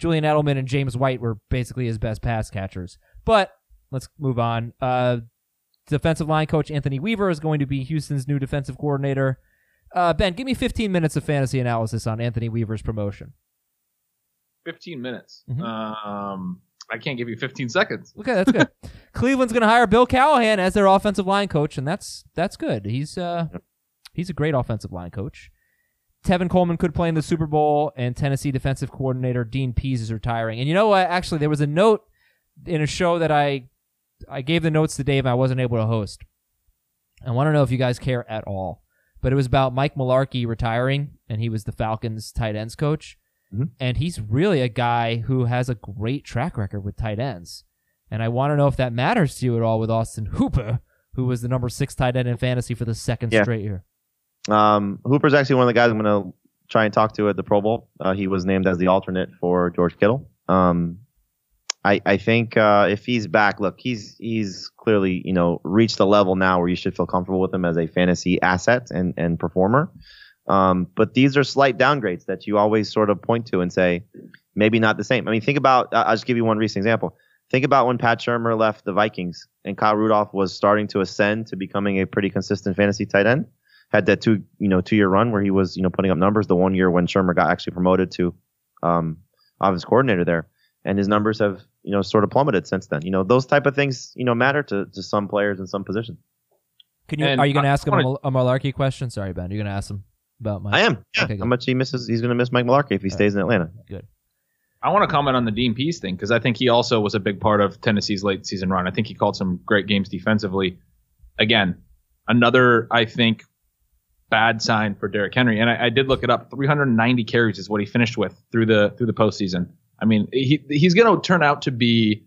A: Julian Edelman and James White were basically his best pass catchers. But let's move on. Defensive line coach Anthony Weaver is going to be Houston's new defensive coordinator. Ben, give me 15 minutes of fantasy analysis on Anthony Weaver's promotion.
E: 15 minutes.
A: Mm-hmm.
E: I can't give you 15 seconds.
A: Okay, that's good. Cleveland's going to hire Bill Callahan as their offensive line coach, and that's good. He's a great offensive line coach. Tevin Coleman could play in the Super Bowl, and Tennessee defensive coordinator Dean Pease is retiring. And you know what? Actually, there was a note in a show that I gave the notes to Dave, and I wasn't able to host. I want to know if you guys care at all. But it was about Mike Mularkey retiring, and he was the Falcons tight ends coach. Mm-hmm. And he's really a guy who has a great track record with tight ends. And I want to know if that matters to you at all with Austin Hooper, who was the number 6 tight end in fantasy for the second straight year.
D: Hooper's actually one of the guys I'm going to try and talk to at the Pro Bowl. He was named as the alternate for George Kittle. I think if he's back, look, he's clearly, reached a level now where you should feel comfortable with him as a fantasy asset and performer. But these are slight downgrades that you always sort of point to and say, maybe not the same. I mean, think about, I'll just give you one recent example. Think about when Pat Shurmur left the Vikings and Kyle Rudolph was starting to ascend to becoming a pretty consistent fantasy tight end. Had that 2-year run where he was, putting up numbers. The 1 year when Shurmur got actually promoted to offense coordinator there. And his numbers have, sort of plummeted since then. Those type of things, matter to some players in some positions.
A: Are you going to ask him a Mularkey question? Sorry, Ben. You're going to ask him about Mike?
D: I am. Yeah.
A: Okay,
D: how much he's going to miss Mike Mularkey if he stays in Atlanta.
A: Good.
E: I want to comment on the Dean Pease thing because I think he also was a big part of Tennessee's late season run. I think he called some great games defensively. Again, another, I think, bad sign for Derrick Henry. And I did look it up. 390 carries is what he finished with through the postseason. I mean, he's going to turn out to be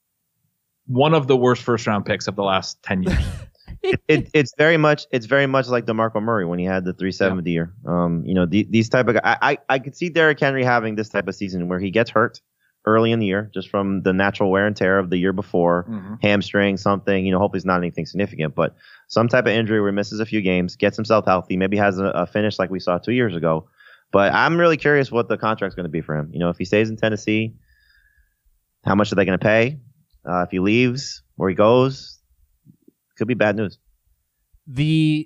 E: one of the worst first round picks of the last 10 years.
D: It's very much like DeMarco Murray when he had the 370 year. These type of guys. I could see Derrick Henry having this type of season where he gets hurt early in the year just from the natural wear and tear of the year before, hamstring, something. Hopefully it's not anything significant, but some type of injury where he misses a few games, gets himself healthy, maybe has a finish like we saw 2 years ago. But I'm really curious what the contract's going to be for him. If he stays in Tennessee, how much are they going to pay? If he leaves, where he goes, could be bad news.
A: The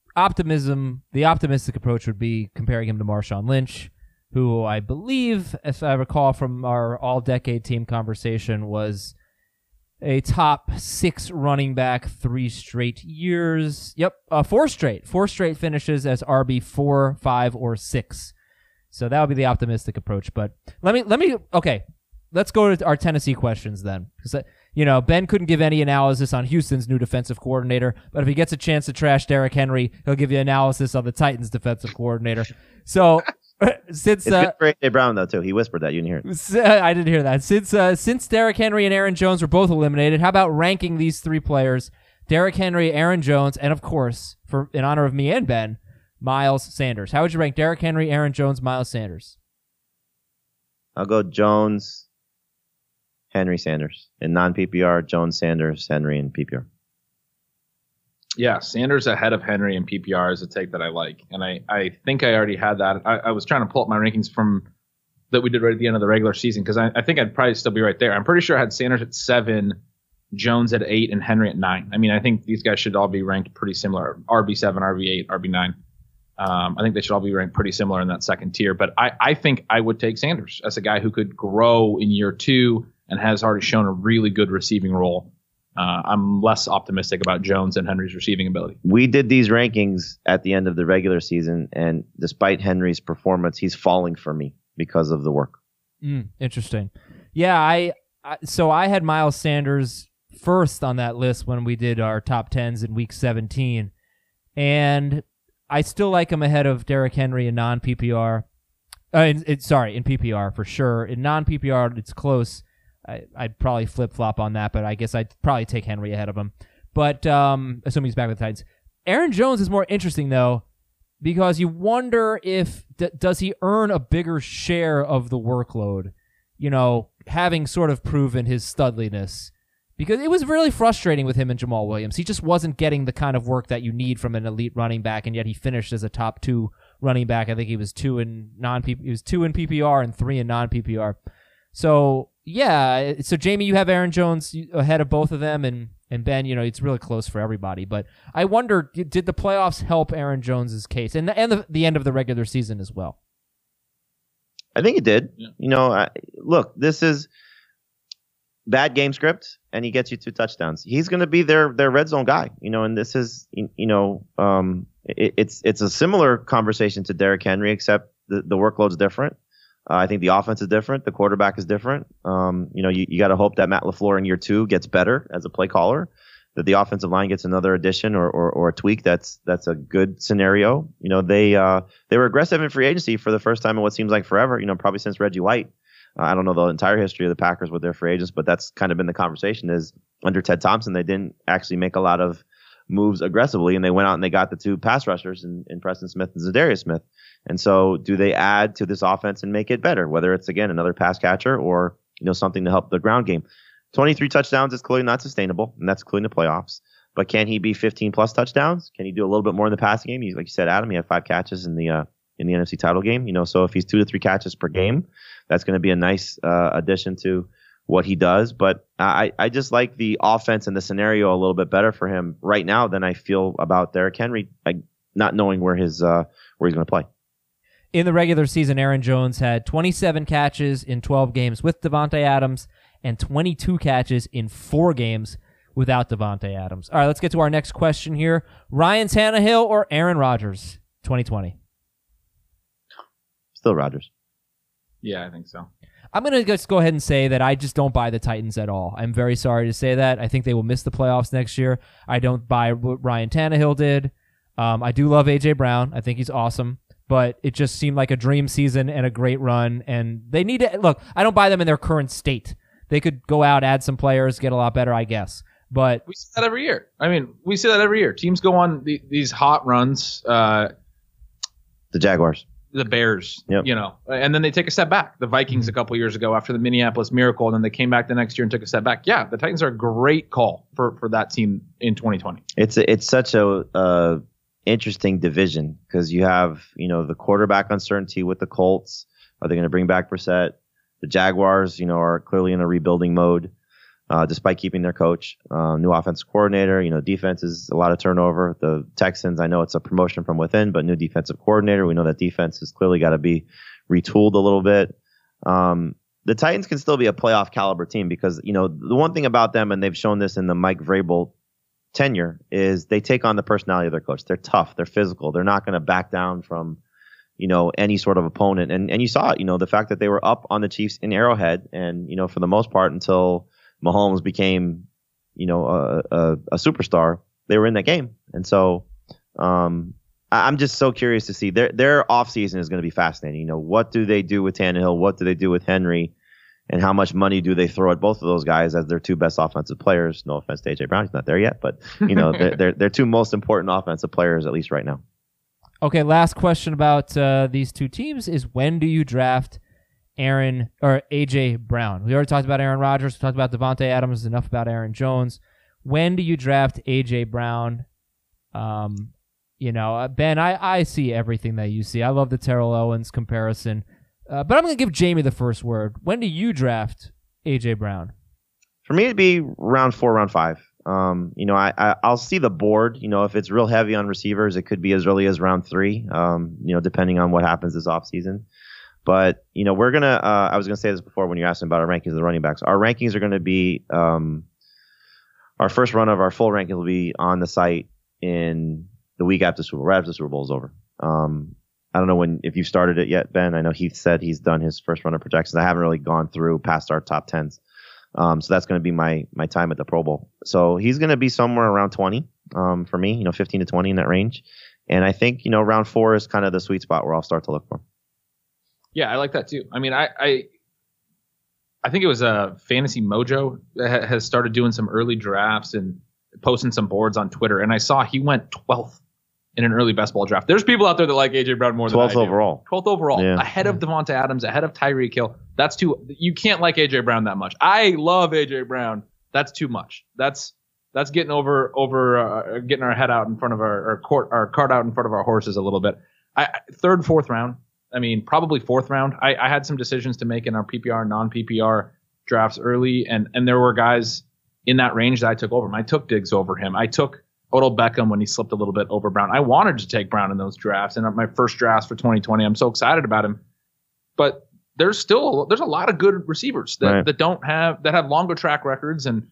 A: optimistic approach would be comparing him to Marshawn Lynch, who I believe, if I recall from our all-decade team conversation, was a top 6 running back 3 straight years. Yep, 4 straight. 4 straight finishes as RB 4, 5, or 6. So that would be the optimistic approach. But okay, let's go to our Tennessee questions then. Because, Ben couldn't give any analysis on Houston's new defensive coordinator, but if he gets a chance to trash Derrick Henry, he'll give you analysis on the Titans defensive coordinator. So since
D: it's good for A.J. Brown though too, he whispered that, you didn't hear it.
A: I didn't hear that. Since Derrick Henry and Aaron Jones were both eliminated, how about ranking these 3 players: Derrick Henry, Aaron Jones, and of course, in honor of me and Ben, Miles Sanders. How would you rank Derrick Henry, Aaron Jones, Miles Sanders?
D: I'll go Jones, Henry, Sanders. In non-PPR, Jones, Sanders, Henry, and PPR.
E: Yeah, Sanders ahead of Henry in PPR is a take that I like. And I think I already had that. I was trying to pull up my rankings from that we did right at the end of the regular season because I think I'd probably still be right there. I'm pretty sure I had Sanders at 7, Jones at 8, and Henry at 9. I mean, I think these guys should all be ranked pretty similar. RB7, RB8, RB9. I think they should all be ranked pretty similar in that second tier. But I think I would take Sanders as a guy who could grow in year 2 and has already shown a really good receiving role. I'm less optimistic about Jones and Henry's receiving ability.
D: We did these rankings at the end of the regular season, and despite Henry's performance, he's falling for me because of the work.
A: Interesting. Yeah, so I had Miles Sanders first on that list when we did our top 10s in week 17, and I still like him ahead of Derrick Henry in non-PPR. In PPR for sure. In non-PPR, it's close. I'd probably flip-flop on that, but I guess I'd probably take Henry ahead of him. But assuming he's back with the Titans. Aaron Jones is more interesting, though, because you wonder if does he earn a bigger share of the workload, having sort of proven his studliness. Because it was really frustrating with him and Jamal Williams. He just wasn't getting the kind of work that you need from an elite running back, and yet he finished as a top 2 running back. I think he was 2 in PPR and 3 in non-PPR. So yeah, so Jamie, you have Aaron Jones ahead of both of them, and Ben, it's really close for everybody. But I wonder, did the playoffs help Aaron Jones's case, and the end of the regular season as well?
D: I think it did.
E: Yeah.
D: Look, this is bad game script, and he gets you 2 touchdowns. He's going to be their red zone guy, and this is, it's a similar conversation to Derrick Henry, except the workload's different. I think the offense is different. The quarterback is different. You got to hope that Matt LaFleur in year 2 gets better as a play caller, that the offensive line gets another addition or a tweak. That's a good scenario. They were aggressive in free agency for the first time in what seems like forever, probably since Reggie White. I don't know the entire history of the Packers with their free agents, but that's kind of been the conversation is under Ted Thompson, they didn't actually make a lot of moves aggressively, and they went out and they got the 2 pass rushers in Preston Smith and Zadarius Smith. And so do they add to this offense and make it better, whether it's, again, another pass catcher or, something to help the ground game? 23 touchdowns is clearly not sustainable, and that's including the playoffs. But can he be 15-plus touchdowns? Can he do a little bit more in the passing game? Like you said, Adam, he had 5 catches in the NFC title game. So if he's 2 to 3 catches per game, that's going to be a nice addition to what he does. But I just like the offense and the scenario a little bit better for him right now than I feel about Derrick Henry, not knowing where he's going to play.
A: In the regular season, Aaron Jones had 27 catches in 12 games with Davante Adams and 22 catches in 4 games without Davante Adams. All right, let's get to our next question here. Ryan Tannehill or Aaron Rodgers, 2020?
D: Still Rodgers.
E: Yeah, I think so.
A: I'm going to just go ahead and say that I just don't buy the Titans at all. I'm very sorry to say that. I think they will miss the playoffs next year. I don't buy what Ryan Tannehill did. I do love A.J. Brown. I think he's awesome. But it just seemed like a dream season and a great run. And they need to – look, I don't buy them in their current state. They could go out, add some players, get a lot better, I guess. But
E: we see that every year. We see that every year. Teams go on these hot runs.
D: The Jaguars.
E: The Bears,
D: yep.
E: And then they take a step back. The Vikings a couple years ago after the Minneapolis Miracle, and then they came back the next year and took a step back. Yeah, the Titans are a great call for that team in 2020.
D: It's such a interesting division because you have, the quarterback uncertainty with the Colts. Are they going to bring back Brissett? The Jaguars, are clearly in a rebuilding mode. Despite keeping their coach, new offensive coordinator, defense is a lot of turnover. The Texans, I know it's a promotion from within, but new defensive coordinator. We know that defense has clearly got to be retooled a little bit. The Titans can still be a playoff caliber team because, the one thing about them, and they've shown this in the Mike Vrabel tenure, is they take on the personality of their coach. They're tough. They're physical. They're not going to back down from, any sort of opponent. And you saw it, the fact that they were up on the Chiefs in Arrowhead and, for the most part until Mahomes became, a superstar, they were in that game. And so I'm just so curious to see their offseason is going to be fascinating. What do they do with Tannehill? What do they do with Henry? And how much money do they throw at both of those guys as their 2 best offensive players? No offense to A.J. Brown. He's not there yet, but, they're 2 most important offensive players, at least right now.
A: Okay, last question about these 2 teams is when do you draft Aaron or A.J. Brown? We already talked about Aaron Rodgers. We talked about Davante Adams. Enough about Aaron Jones. When do you draft A.J. Brown? Ben, I see everything that you see. I love the Terrell Owens comparison. But I'm going to give Jamie the first word. When do you draft A.J. Brown?
D: For me, it'd be round 4, round 5. I'll see the board. If it's real heavy on receivers, it could be as early as round 3, depending on what happens this offseason. But, we're going to I was going to say this before when you asked me about our rankings of the running backs. Our rankings are going to be our first run of our full rankings will be on the site in the week after Super Bowl, right after the Super Bowl is over. I don't know if you've started it yet, Ben. I know Heath said he's done his first run of projections. I haven't really gone through past our top 10s. So that's going to be my time at the Pro Bowl. So he's going to be somewhere around 20 for me, 15 to 20 in that range. And I think, round 4 is kind of the sweet spot where I'll start to look for him.
E: Yeah, I like that too. I think it was Fantasy Mojo that has started doing some early drafts and posting some boards on Twitter. And I saw he went 12th in an early best ball draft. There's people out there that like A.J. Brown more than I do.
D: 12th overall.
E: 12th overall.
D: Yeah.
E: Ahead of Davante Adams, ahead of Tyreek Hill. That's too. You can't like A.J. Brown that much. I love A.J. Brown. That's too much. That's getting over getting our head out in front of our cart out in front of our horses a little bit. 3rd, 4th round. I mean, probably 4th round. I had some decisions to make in our PPR, non-PPR drafts early, and there were guys in that range that I took over him. I took Diggs over him. I took Odell Beckham when he slipped a little bit over Brown. I wanted to take Brown in those drafts, and my first drafts for 2020, I'm so excited about him. But there's a lot of good receivers that have longer track records, and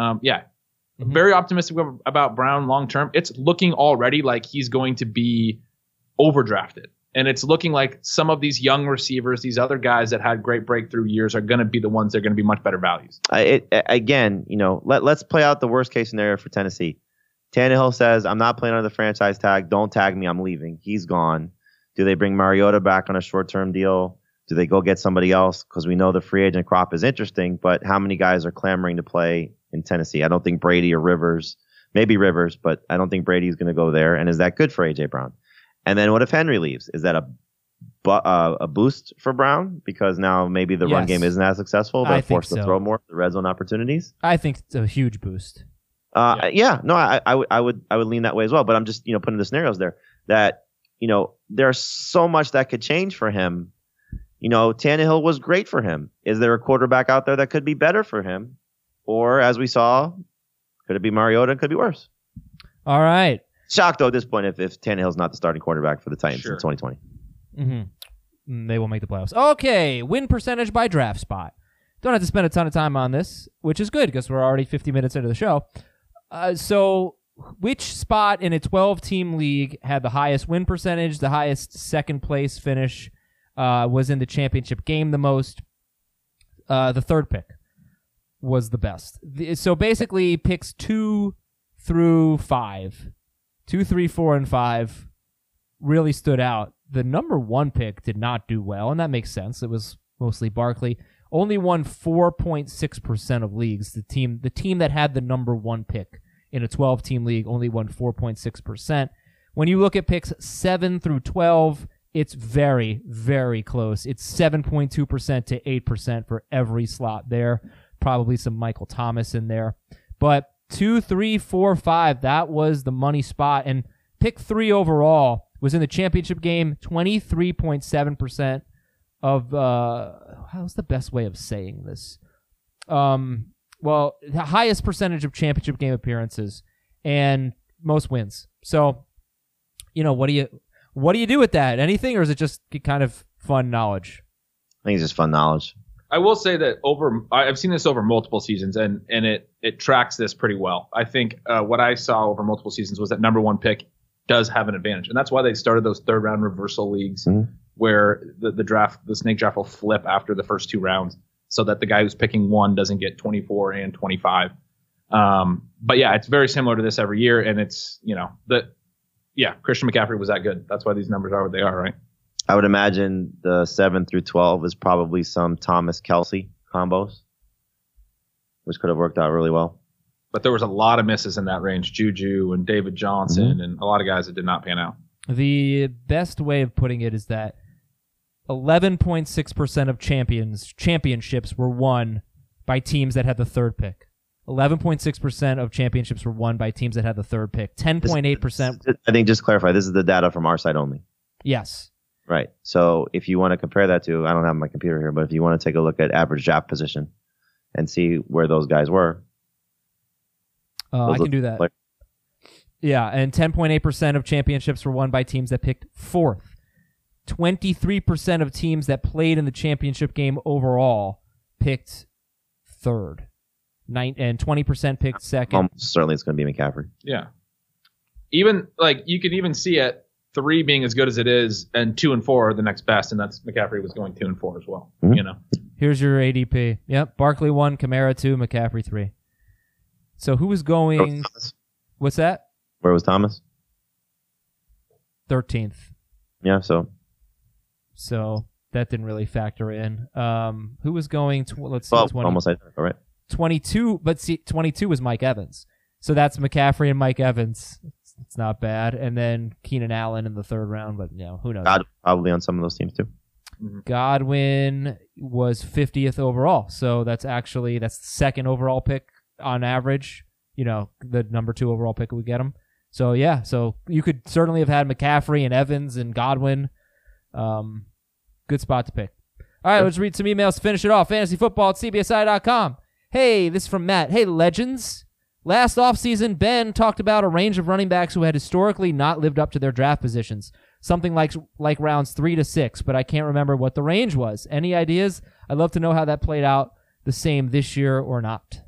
E: very optimistic about Brown long term. It's looking already like he's going to be overdrafted, and it's looking like some of these young receivers, these other guys that had great breakthrough years, are going to be the ones that are going to be much better values.
D: Again, let's play out the worst case scenario for Tennessee. Tannehill says, I'm not playing under the franchise tag. Don't tag me. I'm leaving. He's gone. Do they bring Mariota back on a short-term deal? Do they go get somebody else? Because we know the free agent crop is interesting, but how many guys are clamoring to play in Tennessee? I don't think Brady or Rivers, maybe Rivers, but I don't think Brady's going to go there. And is that good for A.J. Brown? And then what if Henry leaves? Is that a boost for Brown? Because now maybe the run game isn't as successful. They're forced to throw more, the red zone opportunities.
A: I think it's a huge boost.
D: I would lean that way as well. But I'm just, putting the scenarios there that, there's so much that could change for him. Tannehill was great for him. Is there a quarterback out there that could be better for him? Or as we saw, could it be Mariota? Could be worse.
A: All right.
D: Shocked though at this point if Tannehill's not the starting quarterback for the Titans in 2020.
A: Mm-hmm. They will make the playoffs. Okay, win percentage by draft spot. Don't have to spend a ton of time on this, which is good because we're already 50 minutes into the show. So which spot in a 12-team league had the highest win percentage, the highest second-place finish, was in the championship game the most? The third pick was the best. So basically picks 2 through 5, 2, 3, 4, and 5 really stood out. The number 1 pick did not do well, and that makes sense. It was mostly Barkley. Only won 4.6% of leagues. The team that had the number 1 pick in a 12-team league only won 4.6%. When you look at picks 7 through 12, it's very, very close. It's 7.2% to 8% for every slot there. Probably some Michael Thomas in there. But 2, 3, 4, 5, that was the money spot. And pick 3 overall was in the championship game, 23.7% of, how's the best way of saying this? Well, the highest percentage of championship game appearances and most wins. So, what do you do with that? Anything, or is it just kind of fun knowledge?
D: I think it's just fun knowledge.
E: I will say that I've seen this over multiple seasons, and it tracks this pretty well. I think what I saw over multiple seasons was that number 1 pick does have an advantage, and that's why they started those 3rd round reversal leagues where the snake draft will flip after the first 2 rounds, so that the guy who's picking 1 doesn't get 24 and 25. But yeah, it's very similar to this every year, and it's Christian McCaffrey was that good. That's why these numbers are what they are, right?
D: I would imagine the 7 through 12 is probably some Thomas Kelsey combos, which could have worked out really well.
E: But there was a lot of misses in that range. Juju and David Johnson and a lot of guys that did not pan out. The
A: best way of putting it is that 11.6% of championships were won by teams that had the 3rd pick. 11.6% of championships were won by teams that had the 3rd pick. 10.8%.
D: I think just clarify, this is the data from our site only.
A: Yes.
D: Right. So if you want to compare that to, I don't have my computer here, but if you want to take a look at average draft position and see where those guys were.
A: I can do that. Yeah, and 10.8% of championships were won by teams that picked 4th. 23% of teams that played in the championship game overall picked 3rd. And 20% picked 2nd.
D: Certainly it's going to be McCaffrey.
E: Yeah. Even, you can even see it. 3 being as good as it is, and 2 and 4 are the next best, and that's McCaffrey was going 2 and 4 as well.
A: Here's your ADP. Yep, Barkley 1, Kamara 2, McCaffrey 3. So who was going? What's that?
D: Where was Thomas?
A: 13th.
D: Yeah, so
A: that didn't really factor in. Who was going? Let's see.
D: 12, almost identical, right?
A: 22, but see, 22 was Mike Evans. So that's McCaffrey and Mike Evans. It's not bad. And then Keenan Allen in the 3rd round, but who knows?
D: Godwin probably on some of those teams too.
A: Godwin was 50th overall. So that's the 2nd overall pick on average. The number 2 overall pick would get him. So yeah, so you could certainly have had McCaffrey and Evans and Godwin. Good spot to pick. All right, let's read some emails to finish it off. fantasyfootball@cbsi.com. Hey, this is from Matt. Hey, legends. Last offseason, Ben talked about a range of running backs who had historically not lived up to their draft positions. Something like rounds 3 to 6, but I can't remember what the range was. Any ideas? I'd love to know how that played out the same this year or not.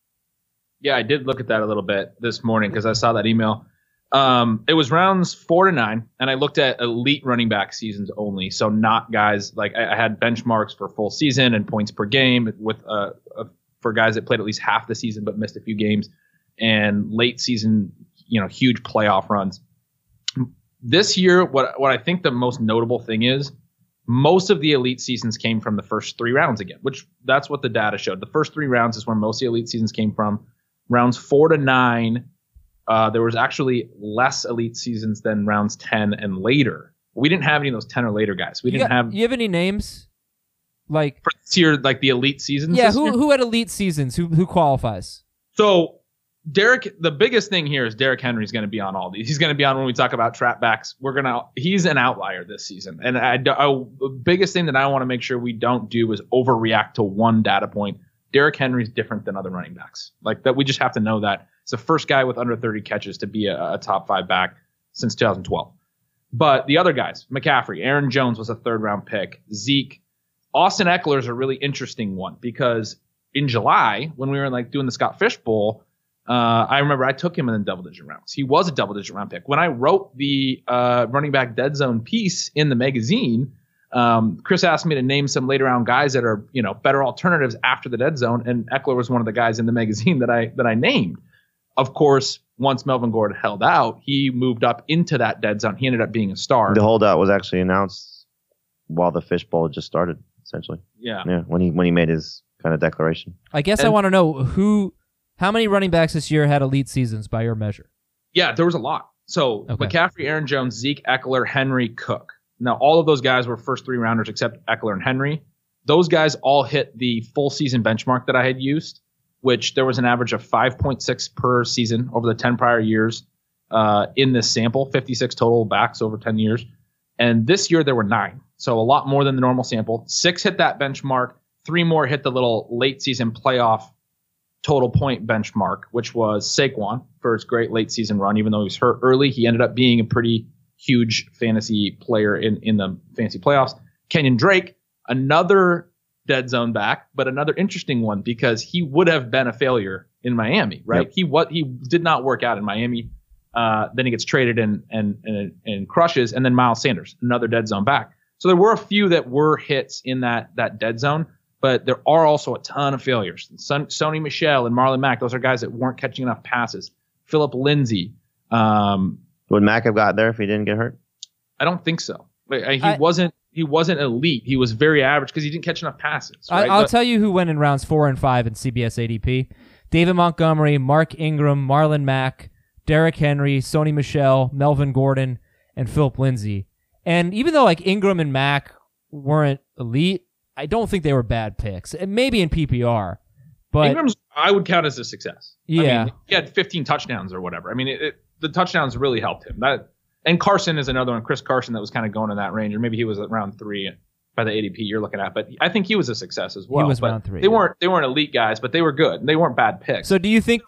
E: Yeah, I did look at that a little bit this morning because I saw that email. It was rounds 4 to 9, and I looked at elite running back seasons only, so not guys like I had benchmarks for full season and points per game with for guys that played at least half the season but missed a few games, and late season, huge playoff runs. This year, what I think the most notable thing is, most of the elite seasons came from the first 3 rounds again, which that's what the data showed. The first 3 rounds is where most of the elite seasons came from. Rounds 4 to 9, there was actually less elite seasons than rounds 10 and later. We didn't have any of those 10 or later guys. You
A: have any names? Like
E: for this year, like the elite seasons?
A: Yeah, who had elite seasons? Who qualifies?
E: So Derek, the biggest thing here is Derrick Henry's going to be on all these. He's going to be on when we talk about trap backs. He's an outlier this season. And the biggest thing that I want to make sure we don't do is overreact to one data point. Derrick Henry's different than other running backs. Like that, we just have to know that. It's the first guy with under 30 catches to be a top 5 back since 2012. But the other guys, McCaffrey, Aaron Jones was a 3rd-round pick. Zeke, Austin Eckler is a really interesting one because in July, when we were doing the Scott Fish Bowl, I remember I took him in the double-digit rounds. He was a double-digit round pick. When I wrote the running back dead zone piece in the magazine, Chris asked me to name some later round guys that are better alternatives after the dead zone, and Eckler was one of the guys in the magazine that I named. Of course, once Melvin Gordon held out, he moved up into that dead zone. He ended up being a star.
D: The holdout was actually announced while the Fish Bowl just started, essentially.
E: Yeah.
D: When he made his kind of declaration.
A: I guess I want to know how many running backs this year had elite seasons by your measure?
E: Yeah, there was a lot. So okay. McCaffrey, Aaron Jones, Zeke, Eckler, Henry, Cook. Now, all of those guys were first 3 rounders except Eckler and Henry. Those guys all hit the full season benchmark that I had used, which there was an average of 5.6 per season over the 10 prior years in this sample, 56 total backs over 10 years. And this year there were 9, so a lot more than the normal sample. 6 hit that benchmark. 3 more hit the little late season playoff total point benchmark, which was Saquon for his great late season run. Even though he was hurt early, he ended up being a pretty huge fantasy player in the fantasy playoffs. Kenyon Drake, another dead zone back, but another interesting one because he would have been a failure in Miami, right? Yep. He did not work out in Miami. Then he gets traded and crushes. And then Miles Sanders, another dead zone back. So there were a few that were hits in that dead zone, but there are also a ton of failures. Sony Michel and Marlon Mack, those are guys that weren't catching enough passes. Philip Lindsay.
D: Would Mack have got there if he didn't get hurt?
E: I don't think so. He wasn't elite. He was very average because he didn't catch enough passes. Right?
A: I'll tell you who went in rounds 4 and 5 in CBS ADP. David Montgomery, Mark Ingram, Marlon Mack, Derrick Henry, Sony Michel, Melvin Gordon, and Philip Lindsay. And even though Ingram and Mack weren't elite, I don't think they were bad picks. And maybe in PPR. But
E: Ingram's, I would count as a success.
A: Yeah.
E: He had 15 touchdowns or whatever. The touchdowns really helped him. And Carson is another one, Chris Carson, that was kind of going in that range, or maybe he was at round 3 by the ADP you're looking at. But I think he was a success as well.
A: He was round 3.
E: They weren't elite guys, but they were good. They weren't bad picks.
A: So do you think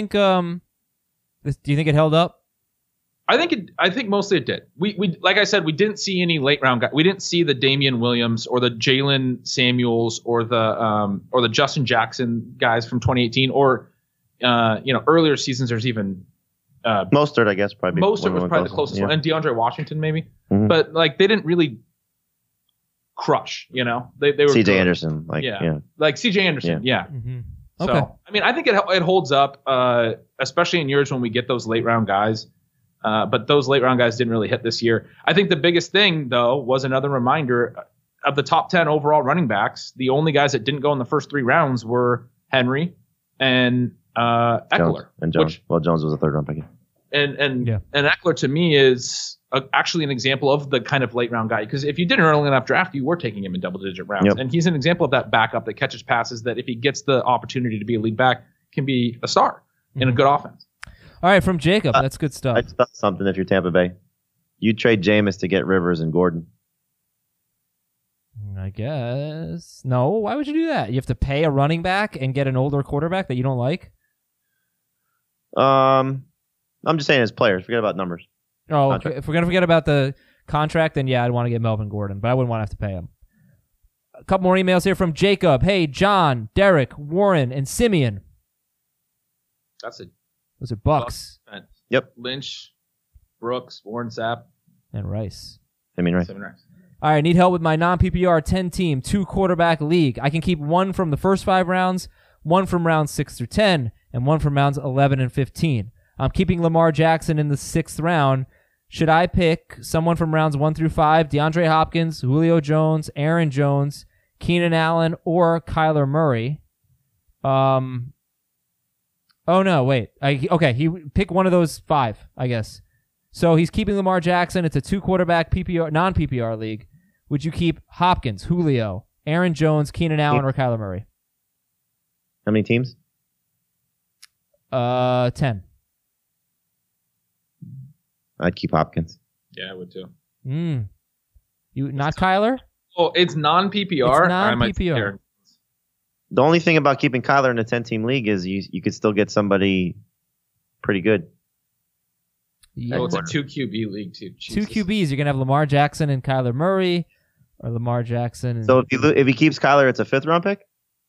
A: it held up?
E: I think mostly it did. We like I said, we didn't see any late round guys. We didn't see the Damian Williams or the Jalen Samuels or the Justin Jackson guys from 2018 or earlier seasons. There's even
D: Mostert, I guess, probably.
E: Mostert was probably the closest one, and DeAndre Washington maybe.
D: Mm-hmm.
E: But they didn't really crush. They were
D: CJ Anderson, like
E: CJ Anderson, yeah.
A: Mm-hmm.
E: So
A: okay.
E: I think it holds up, especially in years when we get those late round guys. But those late round guys didn't really hit this year. I think the biggest thing though was another reminder of the top 10 overall running backs. The only guys that didn't go in the first 3 rounds were Henry and Eckler.
D: Jones. Jones was a 3rd round pick.
E: And Eckler to me is actually an example of the kind of late round guy, because if you did an early enough draft, you were taking him in double digit rounds. Yep. And he's an example of that backup that catches passes that if he gets the opportunity to be a lead back can be a star in a good offense.
A: All right, from Jacob. That's good stuff.
D: I just thought something if you're Tampa Bay. You trade Jameis to get Rivers and Gordon.
A: I guess. No, why would you do that? You have to pay a running back and get an older quarterback that you don't like?
D: I'm just saying as players. Forget about numbers.
A: Oh,
D: Contract.
A: if we're going to forget about the contract, then yeah, I'd want to get Melvin Gordon, but I wouldn't want to have to pay him. A couple more emails here from Jacob. Hey, John, Derek, Warren, and Simeon.
E: That's it.
A: Those are Bucks
D: Yep.
E: Lynch, Brooks, Warren Sapp,
A: and Rice.
D: I mean, right.
E: 7 Rice.
A: All right, need help with my non-PPR 10-team, 2-quarterback league. I can keep one from the first 5 rounds, one from rounds 6 through 10, and one from rounds 11 and 15. I'm keeping Lamar Jackson in the 6th round. Should I pick someone from rounds 1 through 5, DeAndre Hopkins, Julio Jones, Aaron Jones, Keenan Allen, or Kyler Murray? Oh, no, wait. He pick one of those 5, I guess. So he's keeping Lamar Jackson. It's a 2-quarterback PPR, non-PPR league. Would you keep Hopkins, Julio, Aaron Jones, Keenan Allen, or Kyler Murray?
D: How many teams?
A: 10.
D: I'd keep Hopkins.
E: Yeah, I would too.
A: You not Kyler?
E: Oh, it's non-PPR?
A: It's non-PPR.
D: The only thing about keeping Kyler in a 10-team league is you could still get somebody pretty good.
A: Yeah.
E: Oh, it's a 2 QB league too.
A: 2 QBs. You're gonna have Lamar Jackson and Kyler Murray, or Lamar Jackson. And
D: So if he keeps Kyler, it's a 5th-round pick?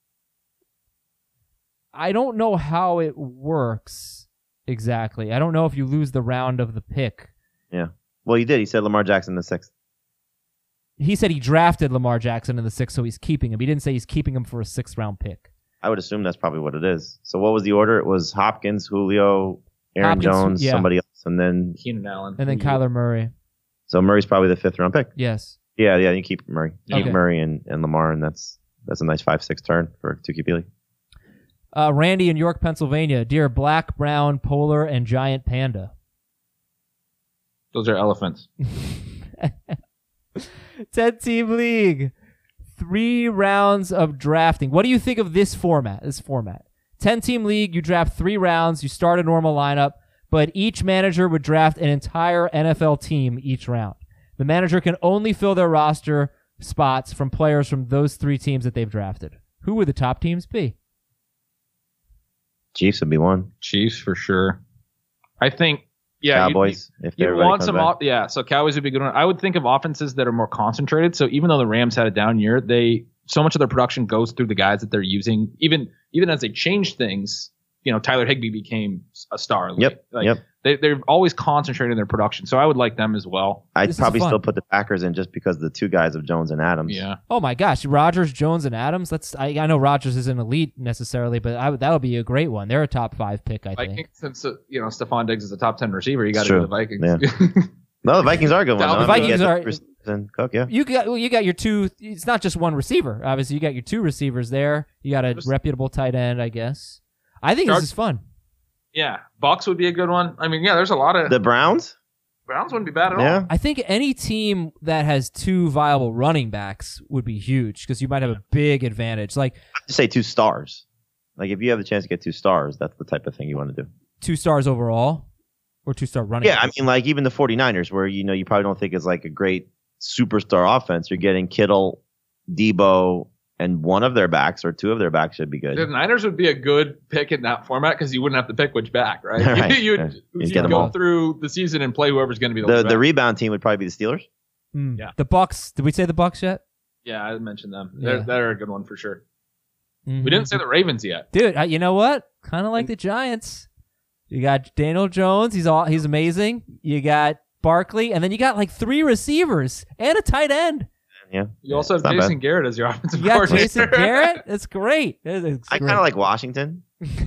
A: I don't know how it works exactly. I don't know if you lose the round of the pick.
D: Yeah. Well, he did. He said Lamar Jackson in the 6th.
A: He said he drafted Lamar Jackson in the 6th, so he's keeping him. He didn't say he's keeping him for a 6th-round pick.
D: I would assume that's probably what it is. So what was the order? It was Hopkins, Julio, Aaron
A: Hopkins,
D: Jones,
A: yeah.
D: somebody else, and then
E: Keenan Allen.
A: And then Kyler Murray.
D: so Murray's probably the 5th-round pick.
A: Yes.
D: Yeah, you keep Murray.
A: Okay.
D: Keep Murray and Lamar, and that's a nice 5-6 turn for a 2 QB league.
A: Randy in York, Pennsylvania. Dear black, brown, polar, and giant panda.
E: Those are elephants.
A: 10-team league. 3 rounds of drafting. What do you think of this format? 10-team league, you draft 3 rounds, you start a normal lineup, but each manager would draft an entire NFL team each round. The manager can only fill their roster spots from players from those 3 teams that they've drafted. Who would the top teams be?
D: Chiefs would be one.
E: Chiefs for sure. I think, yeah.
D: Cowboys, if
E: You'd
D: they're
E: want some, so Cowboys would be a good one. I would think of offenses that are more concentrated. So even though the Rams had a down year, so much of their production goes through the guys that they're using. Even as they change things, Tyler Higbee became a star.
D: Yep.
E: They're always concentrating their production. So I would like them as well.
D: I'd
A: This is
D: probably
A: fun.
D: still put the Packers in just because the 2 guys of Jones and Adams.
E: Yeah.
A: Oh my gosh, Rodgers, Jones, and Adams. I know Rodgers isn't elite necessarily, but that would be a great one. They're a top 5 pick, I think.
E: Vikings, since Stephon Diggs is a top 10 receiver, you got to
D: True.
E: go to the Vikings.
D: Yeah. No, the Vikings are a good one.
E: The
D: though.
A: Vikings
D: you
A: are-
D: get and Cook, yeah.
A: You got your 2. It's not just one receiver. Obviously, you got your 2 receivers there. You got a reputable tight end, I guess. I think this is fun.
E: Yeah. Bucks would be a good one. I mean, yeah, there's a lot of
D: The Browns?
E: Browns wouldn't be bad at
D: Yeah.
E: all.
A: I think any team that has 2 viable running backs would be huge because you might have a big advantage. Like
D: I'd say 2 stars. Like if you have the chance to get 2 stars, that's the type of thing you want to do.
A: 2 stars overall or 2-star running
D: Yeah,
A: backs.
D: I mean, like even the 49ers, where you probably don't think it's like a great superstar offense. You're getting Kittle, Debo, and one of their backs or 2 of their backs should be good.
E: The Niners would be a good pick in that format because you wouldn't have to pick which back, right?
D: Right.
E: You'd
D: get them
E: go
D: all.
E: through the season and play whoever's going to be the
D: The
E: best.
D: rebound team would probably be the Steelers.
E: Yeah.
A: The Bucks. Did we say the Bucks yet?
E: Yeah, I mentioned them.
A: Yeah.
E: They're a good one for sure.
A: Mhm.
E: We didn't say the Ravens yet.
A: Dude, you know what? Kind of like the Giants. You got Daniel Jones. He's amazing. You got Barkley, and then you got like 3 receivers and a tight end.
D: Yeah.
E: You also
D: It's
E: have
D: not
E: Jason
D: bad.
E: Garrett as your offensive
A: You got
E: coordinator.
A: Jason Garrett. That's great.
D: I kind of like Washington.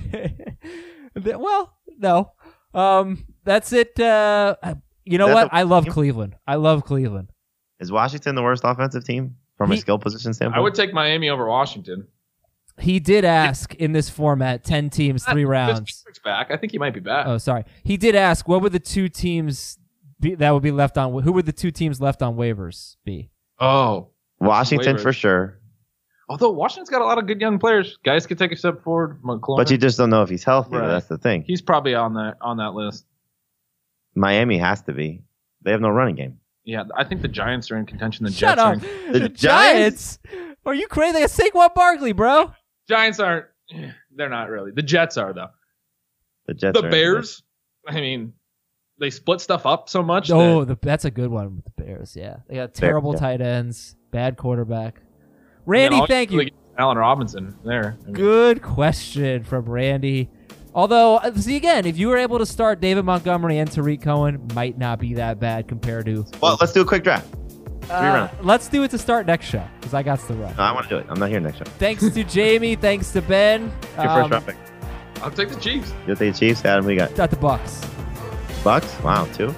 A: Well, no. That's it. You know
D: That's
A: what?
D: a-
A: I love Cleveland. I love Cleveland.
D: Is Washington the worst offensive team from a skill position standpoint?
E: I would take Miami over Washington.
A: He did ask in this format, 10 teams, 3 rounds.
E: Fitzpatrick's back. I think he might be back.
A: Oh, sorry. He did ask, what would the 2 teams that would be left on? Who would the 2 teams left on waivers be?
E: Oh.
D: Washington
E: Waivers.
D: for sure.
E: Although Washington's got a lot of good young players. Guys could take a step forward. McLaurin.
D: But you just don't know if he's healthy.
E: Right.
D: That's the thing.
E: He's probably on that list.
D: Miami has to be. They have no running game.
E: Yeah, I think the Giants are in contention. The
A: Shut
E: Jets
A: up.
E: are in
A: The Giants? Are you crazy? They got Saquon Barkley, bro.
E: Giants aren't. They're not really. The Jets are, though.
D: The Jets.
E: The Bears. I mean, they split stuff up so much.
A: Oh, that's a good one with the Bears. Yeah, they got terrible tight ends, bad quarterback. Randy, thank you.
E: Allen Robinson there. I mean,
A: Good question from Randy. Although, see again, if you were able to start David Montgomery and Tariq Cohen, might not be that bad compared to.
D: Well, let's do a quick draft. 3 rounds.
A: Let's do it to start next show because I got to run.
D: No, I want to do it. I'm not here next show.
A: Thanks to Jamie. Thanks to Ben.
D: Your first round pick.
E: I'll take the Chiefs.
D: You'll take the Chiefs. Adam, we got
A: Got the Bucks.
D: Bucks. Wow, 2.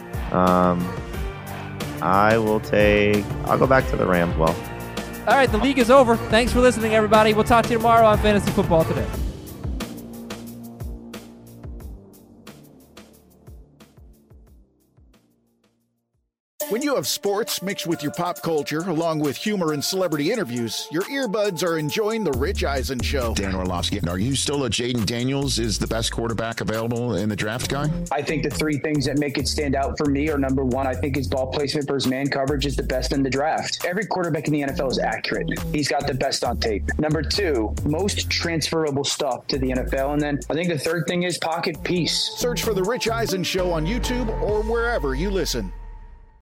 D: I'll go back to the Rams. Well.
A: All right, the league is over. Thanks for listening, everybody. We'll talk to you tomorrow on Fantasy Football Today.
F: When you have sports mixed with your pop culture, along with humor and celebrity interviews, your earbuds are enjoying The Rich Eisen Show.
G: Dan Orlovsky, are you still a Jaden Daniels is the best quarterback available in the draft guy?
H: I think the 3 things that make it stand out for me are, number 1, I think his ball placement versus man coverage is the best in the draft. Every quarterback in the NFL is accurate. He's got the best on tape. Number 2, most transferable stuff to the NFL. And then I think the 3rd thing is pocket peace.
F: Search for The Rich Eisen Show on YouTube or wherever you listen.